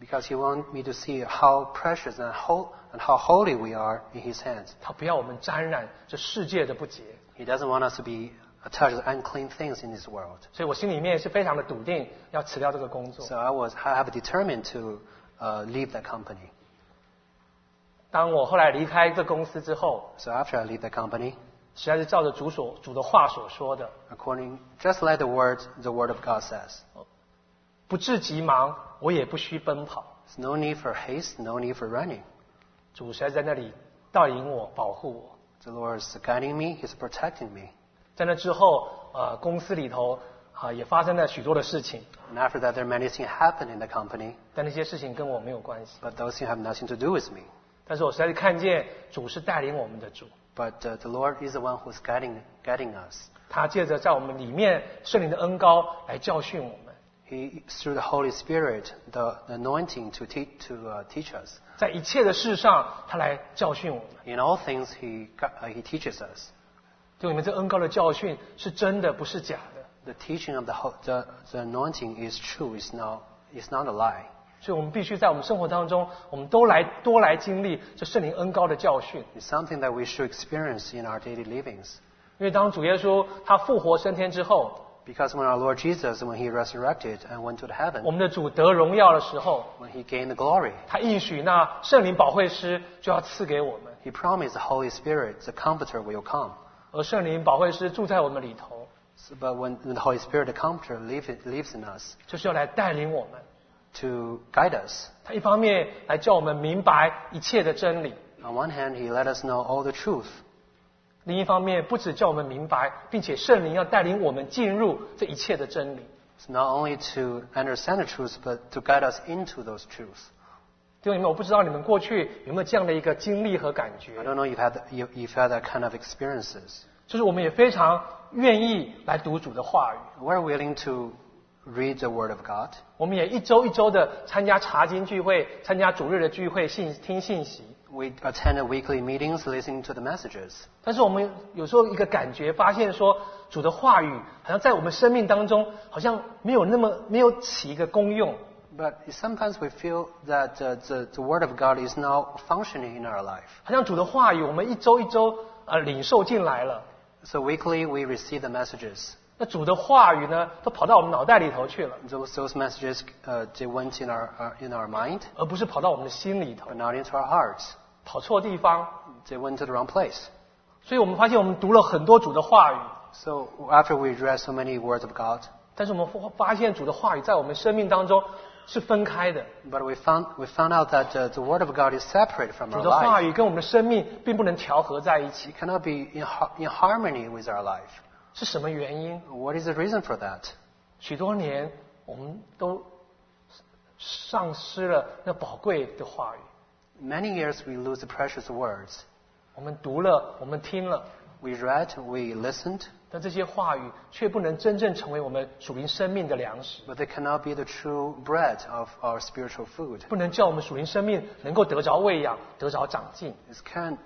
Because He wants me to see how precious and how holy we are in His hands. 他不要我们沾染这世界的不洁。 He doesn't want us to be touched with unclean things in this world. 所以我心里面是非常的笃定要辞掉这个工作。 So I have determined to leave that company. 当我后来离开这公司之后， So after I leave that company, 实在是照着主的话所说的， just like the word of God says, 不至急忙，我也不需奔跑。 there's no need for haste, no need for running. 主实在在那里带领我，保护我。 The Lord is guiding me, He's protecting me. 在那之后，公司里头也发生了许多的事情， And after that, there are many things happen in the company, 但那些事情跟我没有关系。 but those things have nothing to do with me. 但是我实在是看见主是带领我们的主， But the Lord is the one who's guiding us. 他借着在我们里面圣灵的恩膏来教训我们， He through the Holy Spirit, the anointing to teach us. 在一切的事上，他来教训我们。 In all things, He teaches us. 就你们这恩膏的教训是真的，不是假的。 The teaching of the anointing is true. It's not a lie. 所以我们必须在我们生活当中，我们多来经历这圣灵恩膏的教训。 It's something that we should experience in our daily livings. 因为当主耶稣他复活升天之后， Because when our Lord Jesus, when He resurrected and went to the 我 heaven, 们的主得荣耀的时候， when He gained the glory, 他应许那圣灵保惠师就要赐给我们， He promised the Holy Spirit, the Comforter, will come. 而圣灵保惠师住在我们里头， But when the Holy Spirit, the Comforter, lives in us 就是要来带领我们。 to guide us. 他一方面来叫我们明白一切的真理， On one hand, He let us know all the truth. 另一方面不只叫我们明白，并且圣灵要带领我们进入这一切的真理。 It's not only to understand the truth, but to guide us into those truths. 弟兄姐妹，我不知道你们过去有没有这样的一个经历和感 I 觉， don't know if you've had that kind of experiences. 就是我们也非常愿意来读主的话语， We're willing to read the Word of God. 我们也一周一周的参加查经聚会，参加主日的聚会，听信息。 We attended weekly meetings, listening to the messages. 但是我们有时候一个感觉，发现说主的话语好像在我们生命当中，好像没有起一个功用。 But sometimes we feel that the Word of God is not functioning in our life. 好像主的话语，我们一周一周领受进来了， So weekly we receive the messages. 那主的话语呢，都跑到我们脑袋里头去了， Those messages they went in our mind, 而不是跑到我们的心里头， but not into our hearts. 跑错地方。 They went to the wrong place. 所以我们发现，我们读了很多主的话语， So after we read so many words of God, 但是我们发现主的话语在我们生命当中是分开的。 but we found out that the Word of God is separate from 主 our 的话 life. 语跟我们的生命并不能调和在一起， It cannot be in harmony with our life. 是什么原因？ What is the reason for that? 许多年我们都丧失了那宝贵的话语。 Many years we lose the precious words. 我们读了，我们听了， We read, we listened, 但这些话语却不能真正成为我们属灵生命的粮食， but they cannot be the true bread of our spiritual food. 不能叫我们属灵生命能够得着喂养，得着长进。 It can't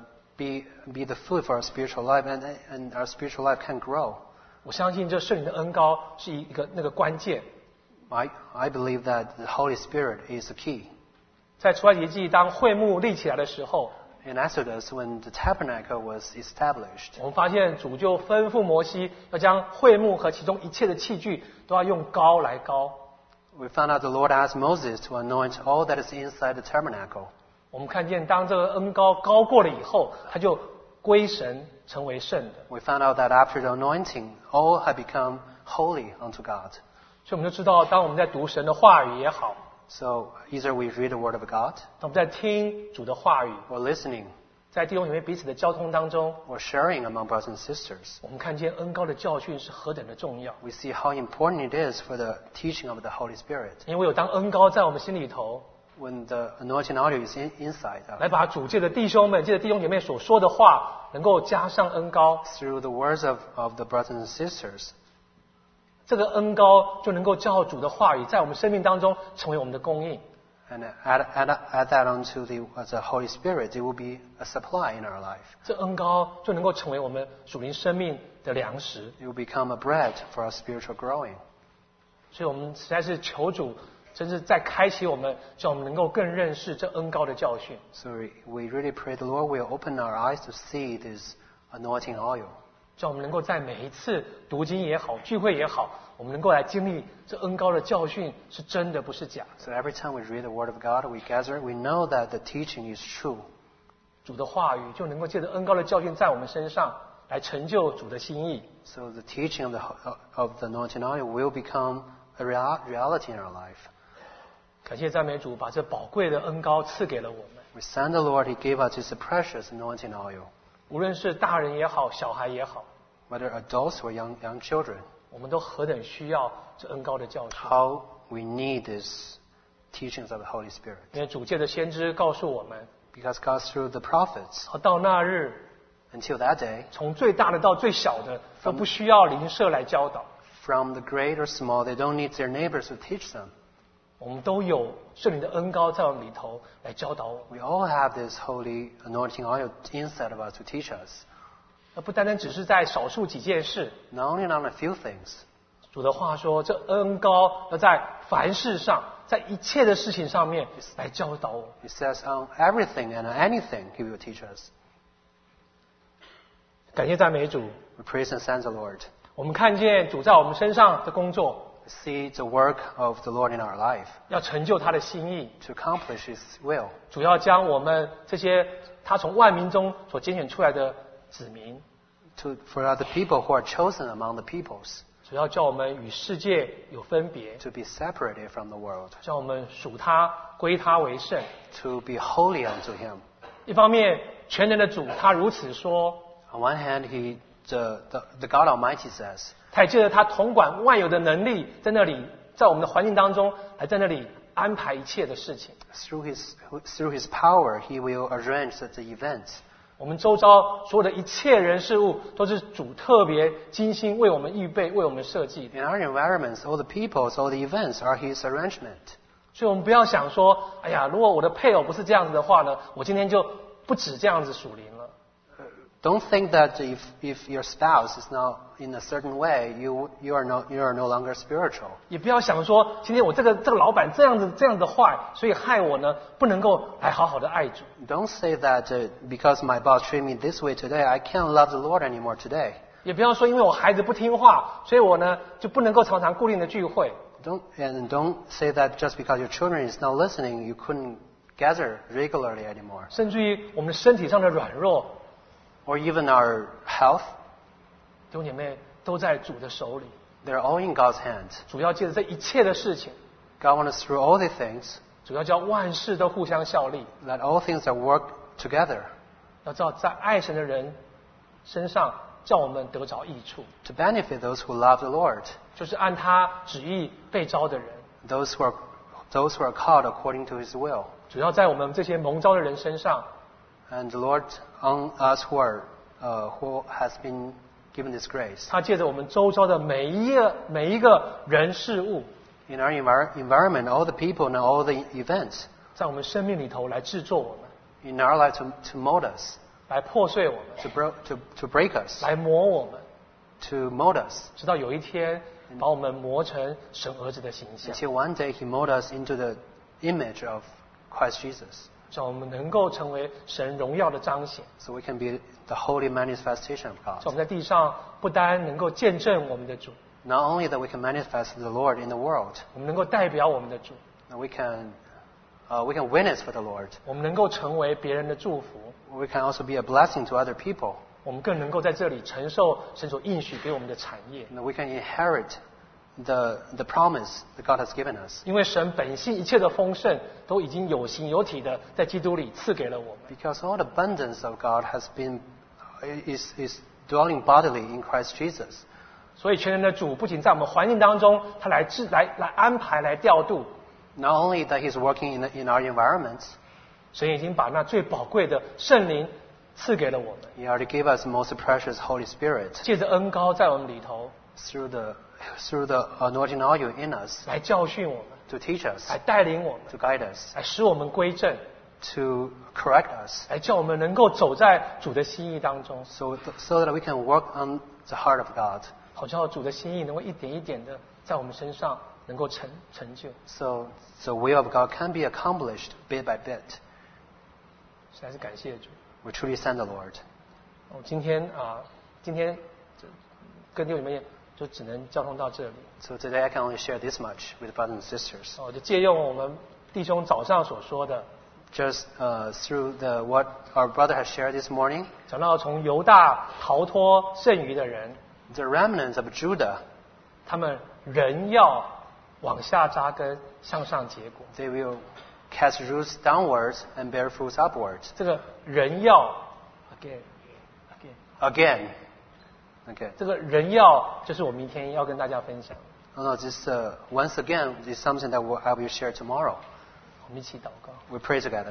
be the food for our spiritual life, and our spiritual life can grow. 我相信这圣灵的恩膏是一个那个关键。 I believe that the Holy Spirit is the key. 在出埃及记当会幕立起来的时候， In Exodus, when the tabernacle was established, 我们发现主就吩咐摩西要将会幕和其中一切的器具都要用膏来膏。 we found out the Lord asked Moses to anoint all that is inside the tabernacle. 我们看见当这个恩膏膏过了以后，它就归神成为圣的。 We found out that after the anointing, all had become holy unto God. 所以我们就知道，当我们在读神的话语也好， So either we read the Word of God, 当我们在听主的话语， or listening, 在弟兄姐妹彼此的交通当中， or sharing among brothers and sisters, 我们看见恩膏的教训是何等的重要。 we see how important it is for the teaching of the Holy Spirit. 因为有当恩膏在我们心里头， When the anointing oil is inside, 来把主借的弟兄们、借的弟兄姐妹所说的话，能够加上恩膏， through the words of the brothers and sisters, 这个恩膏就能够叫主的话语在我们生命当中成为我们的供应。 and add that onto the Holy Spirit, it will be a supply in our life. 这恩膏就能够成为我们属灵生命的粮食。 It will become a bread for our spiritual growing. 所以我们实在是求主甚至在开启我们，叫我们能够更认识这恩膏的教训。 So we really pray the Lord will open our eyes to see this anointing oil. 叫我们能够在每一次读经也好，聚会也好，我们能够来经历这恩膏的教训是真的，不是假的。 So every time we read the Word of God, we gather, we know that the teaching is true. 主的话语就能够借着恩膏的教训在我们身上来成就主的心意。 So the teaching of the anointing oil will become a reality in our life. 感谢赞美主，把这宝贵的恩膏赐给了我们。 We thank the Lord, He gave us His precious anointing oil. 无论是大人也好，小孩也好， Whether adults or young children, 我们都何等需要这恩膏的教训。 how we need these teachings of the Holy Spirit. 因为主借着先知告诉我们， Because God through the prophets, 到那日， until that day, 从最大的到最小的，都不需要邻舍来教导。 from the great or small, they don't need their neighbors to teach them. 我们都有圣灵的恩膏在我们里头来教导我们。 We all have this holy anointing oil inside of us to teach us. 那不单单只是在少数几件事， Not only on a few things. 主的话说，这恩膏要在凡事上，在一切的事情上面来教导我们。 He says on everything and on anything He will teach us. 感谢赞美主， We praise and thank the Lord. 我们看见主在我们身上的工作， See the work of the Lord in our life 要成就他的心意， to accomplish His will. 主要将我们这些他从万民中所拣选出来的子民， For the people who are chosen among the peoples 主要叫我们与世界有分别， to be separated from the world, 叫我们属他归他为圣。 to be holy unto Him. 一方面，全能的主他如此说， On one hand, the God Almighty says, 他也借着他统管万有的能力，在那里，在我们的环境当中，还在那里安排一切的事情。 through His power, He will arrange the events. 我们周遭所有的一切人事物，都是主特别精心为我们预备、为我们设计的。 In our environments, all the peoples, all the events are His arrangement. 所以我们不要想说，哎呀，如果我的配偶不是这样子的话呢，我今天就不止这样子属灵了。 Don't think that if your spouse is not in a certain way, you are no longer spiritual. 也不要想说，今天我这个老板这样子坏，所以害我呢不能够来好好的爱主。 Don't say that because my boss treated me this way today, I can't love the Lord anymore today. 也不要说，因为我孩子不听话，所以我呢就不能够常常固定的聚会。 Don't say that just because your children is not listening, you couldn't gather regularly anymore. 甚至于我们身体上的软弱， Or even our health, 弟兄姐妹都在主的手里。 they're all in God's hand. 主要借着这一切的事情， God wants us through all the things, 主要叫万事都互相效力， that all things that work together 要照在爱神的人身上，叫我们得着益处， to benefit those who love the Lord, 就是按他旨意被招的人。 those who are called according to His will. 主要在我们这些蒙召的人身上， And the Lord on us who has been given this grace. 他借着我们周遭的每一个人事物， In our environment, all the people and all the events 在我们生命里头来制作我们， in our life to mold us, 来破碎我们， to break us, 来磨我们， to mold us, 直到有一天把我们磨成神儿子的形象， until one day He mold us into the image of Christ Jesus, 叫我们能够成为神荣耀的彰显。 so we can be the holy manifestation of 在我 God. 们在地上不单能够见证我们的主， Not only that we can manifest the Lord in the world, 我们能够代表我们的主， that we can witness for the Lord. 我们能够成为别人的祝福， We can also be a blessing to other people. 我们更能够在这里承受神所应许给我们的产业。 And we can inherit the promise that God has given us. 因为神本性一切的丰盛都已经有形有体的在基督里赐给了我们， Because all the abundance of God is dwelling bodily in Christ Jesus. 所以全能的主不仅在我们环境当中，他来安排来调度， Not only that He's working in our environments, 神已经把那最宝贵的圣灵赐给了我们， He already gave us the most precious Holy Spirit 借着恩膏在我们里头 through the anointing oil in us 来教训我们， to teach us, 来带领我们， to guide us, 来使我们归正， to correct us, 来叫我们能够走在主的心意当中， so that we can work on the heart of God, 好叫主的心意能够一点一点的在我们身上能够成就。 So the will of God can be accomplished bit by bit. 实在是感谢主。 We truly thank the Lord. 今天跟弟兄们就只能交通到这里。 So today I can only share this much with brothers and sisters. 就借用我们弟兄早上所说的。 Just through what our brother has shared this morning. 讲到从犹大逃脱剩余的人。 The remnants of Judah. 他们仍要往下扎根，向上结果。 They will cast roots downwards and bear fruits upwards. 这个仍要 again. 这个仍要就是我明天要跟大家分享。 No, this once again is something that I will share tomorrow. 我们一起祷告。 We pray together.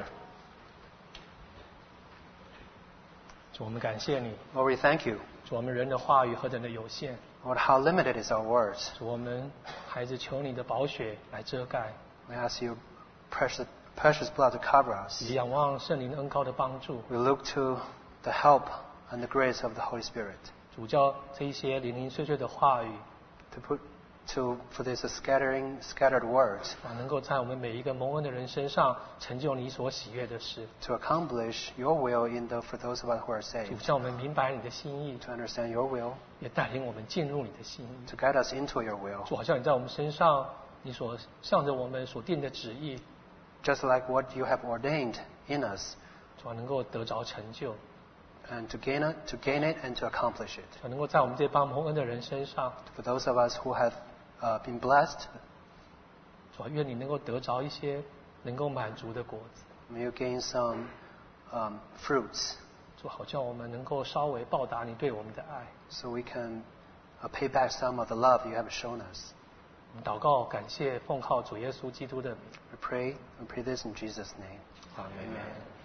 主，我们感谢你。 Lord, we thank you. 主，我们人的话语何等的有限。 Lord, how limited is our words. 主，我们孩子求你的宝血来遮盖。 We ask you precious blood to cover us. 也仰望圣灵恩膏的帮助。 We look to the help and the grace of the Holy Spirit. 主，叫这一些零零碎碎的话语 for this scattered words. 能够在我们每一个蒙恩的人身上成就你所喜悦的事。 To accomplish your will for those of us who are saved. 主，叫我们明白你的心意。 To understand your will. 也带领我们进入你的心意。 To guide us into your will. 主，好像你在我们身上，你所向着我们所定的旨意。 Just like what you have ordained in us. 主，能够得着成就。 And to gain it and to accomplish it. 能够在我们这帮蒙恩的人身上。 For those of us who have been blessed. 主，愿你能够得着一些能够满足的果子。 May you gain some fruits. 主，好叫我们能够稍微报答你对我们的爱。 So we can pay back some of the love you have shown us. 我们祷告，感谢，奉靠主耶稣基督的名。 We pray this in Jesus' name. Amen.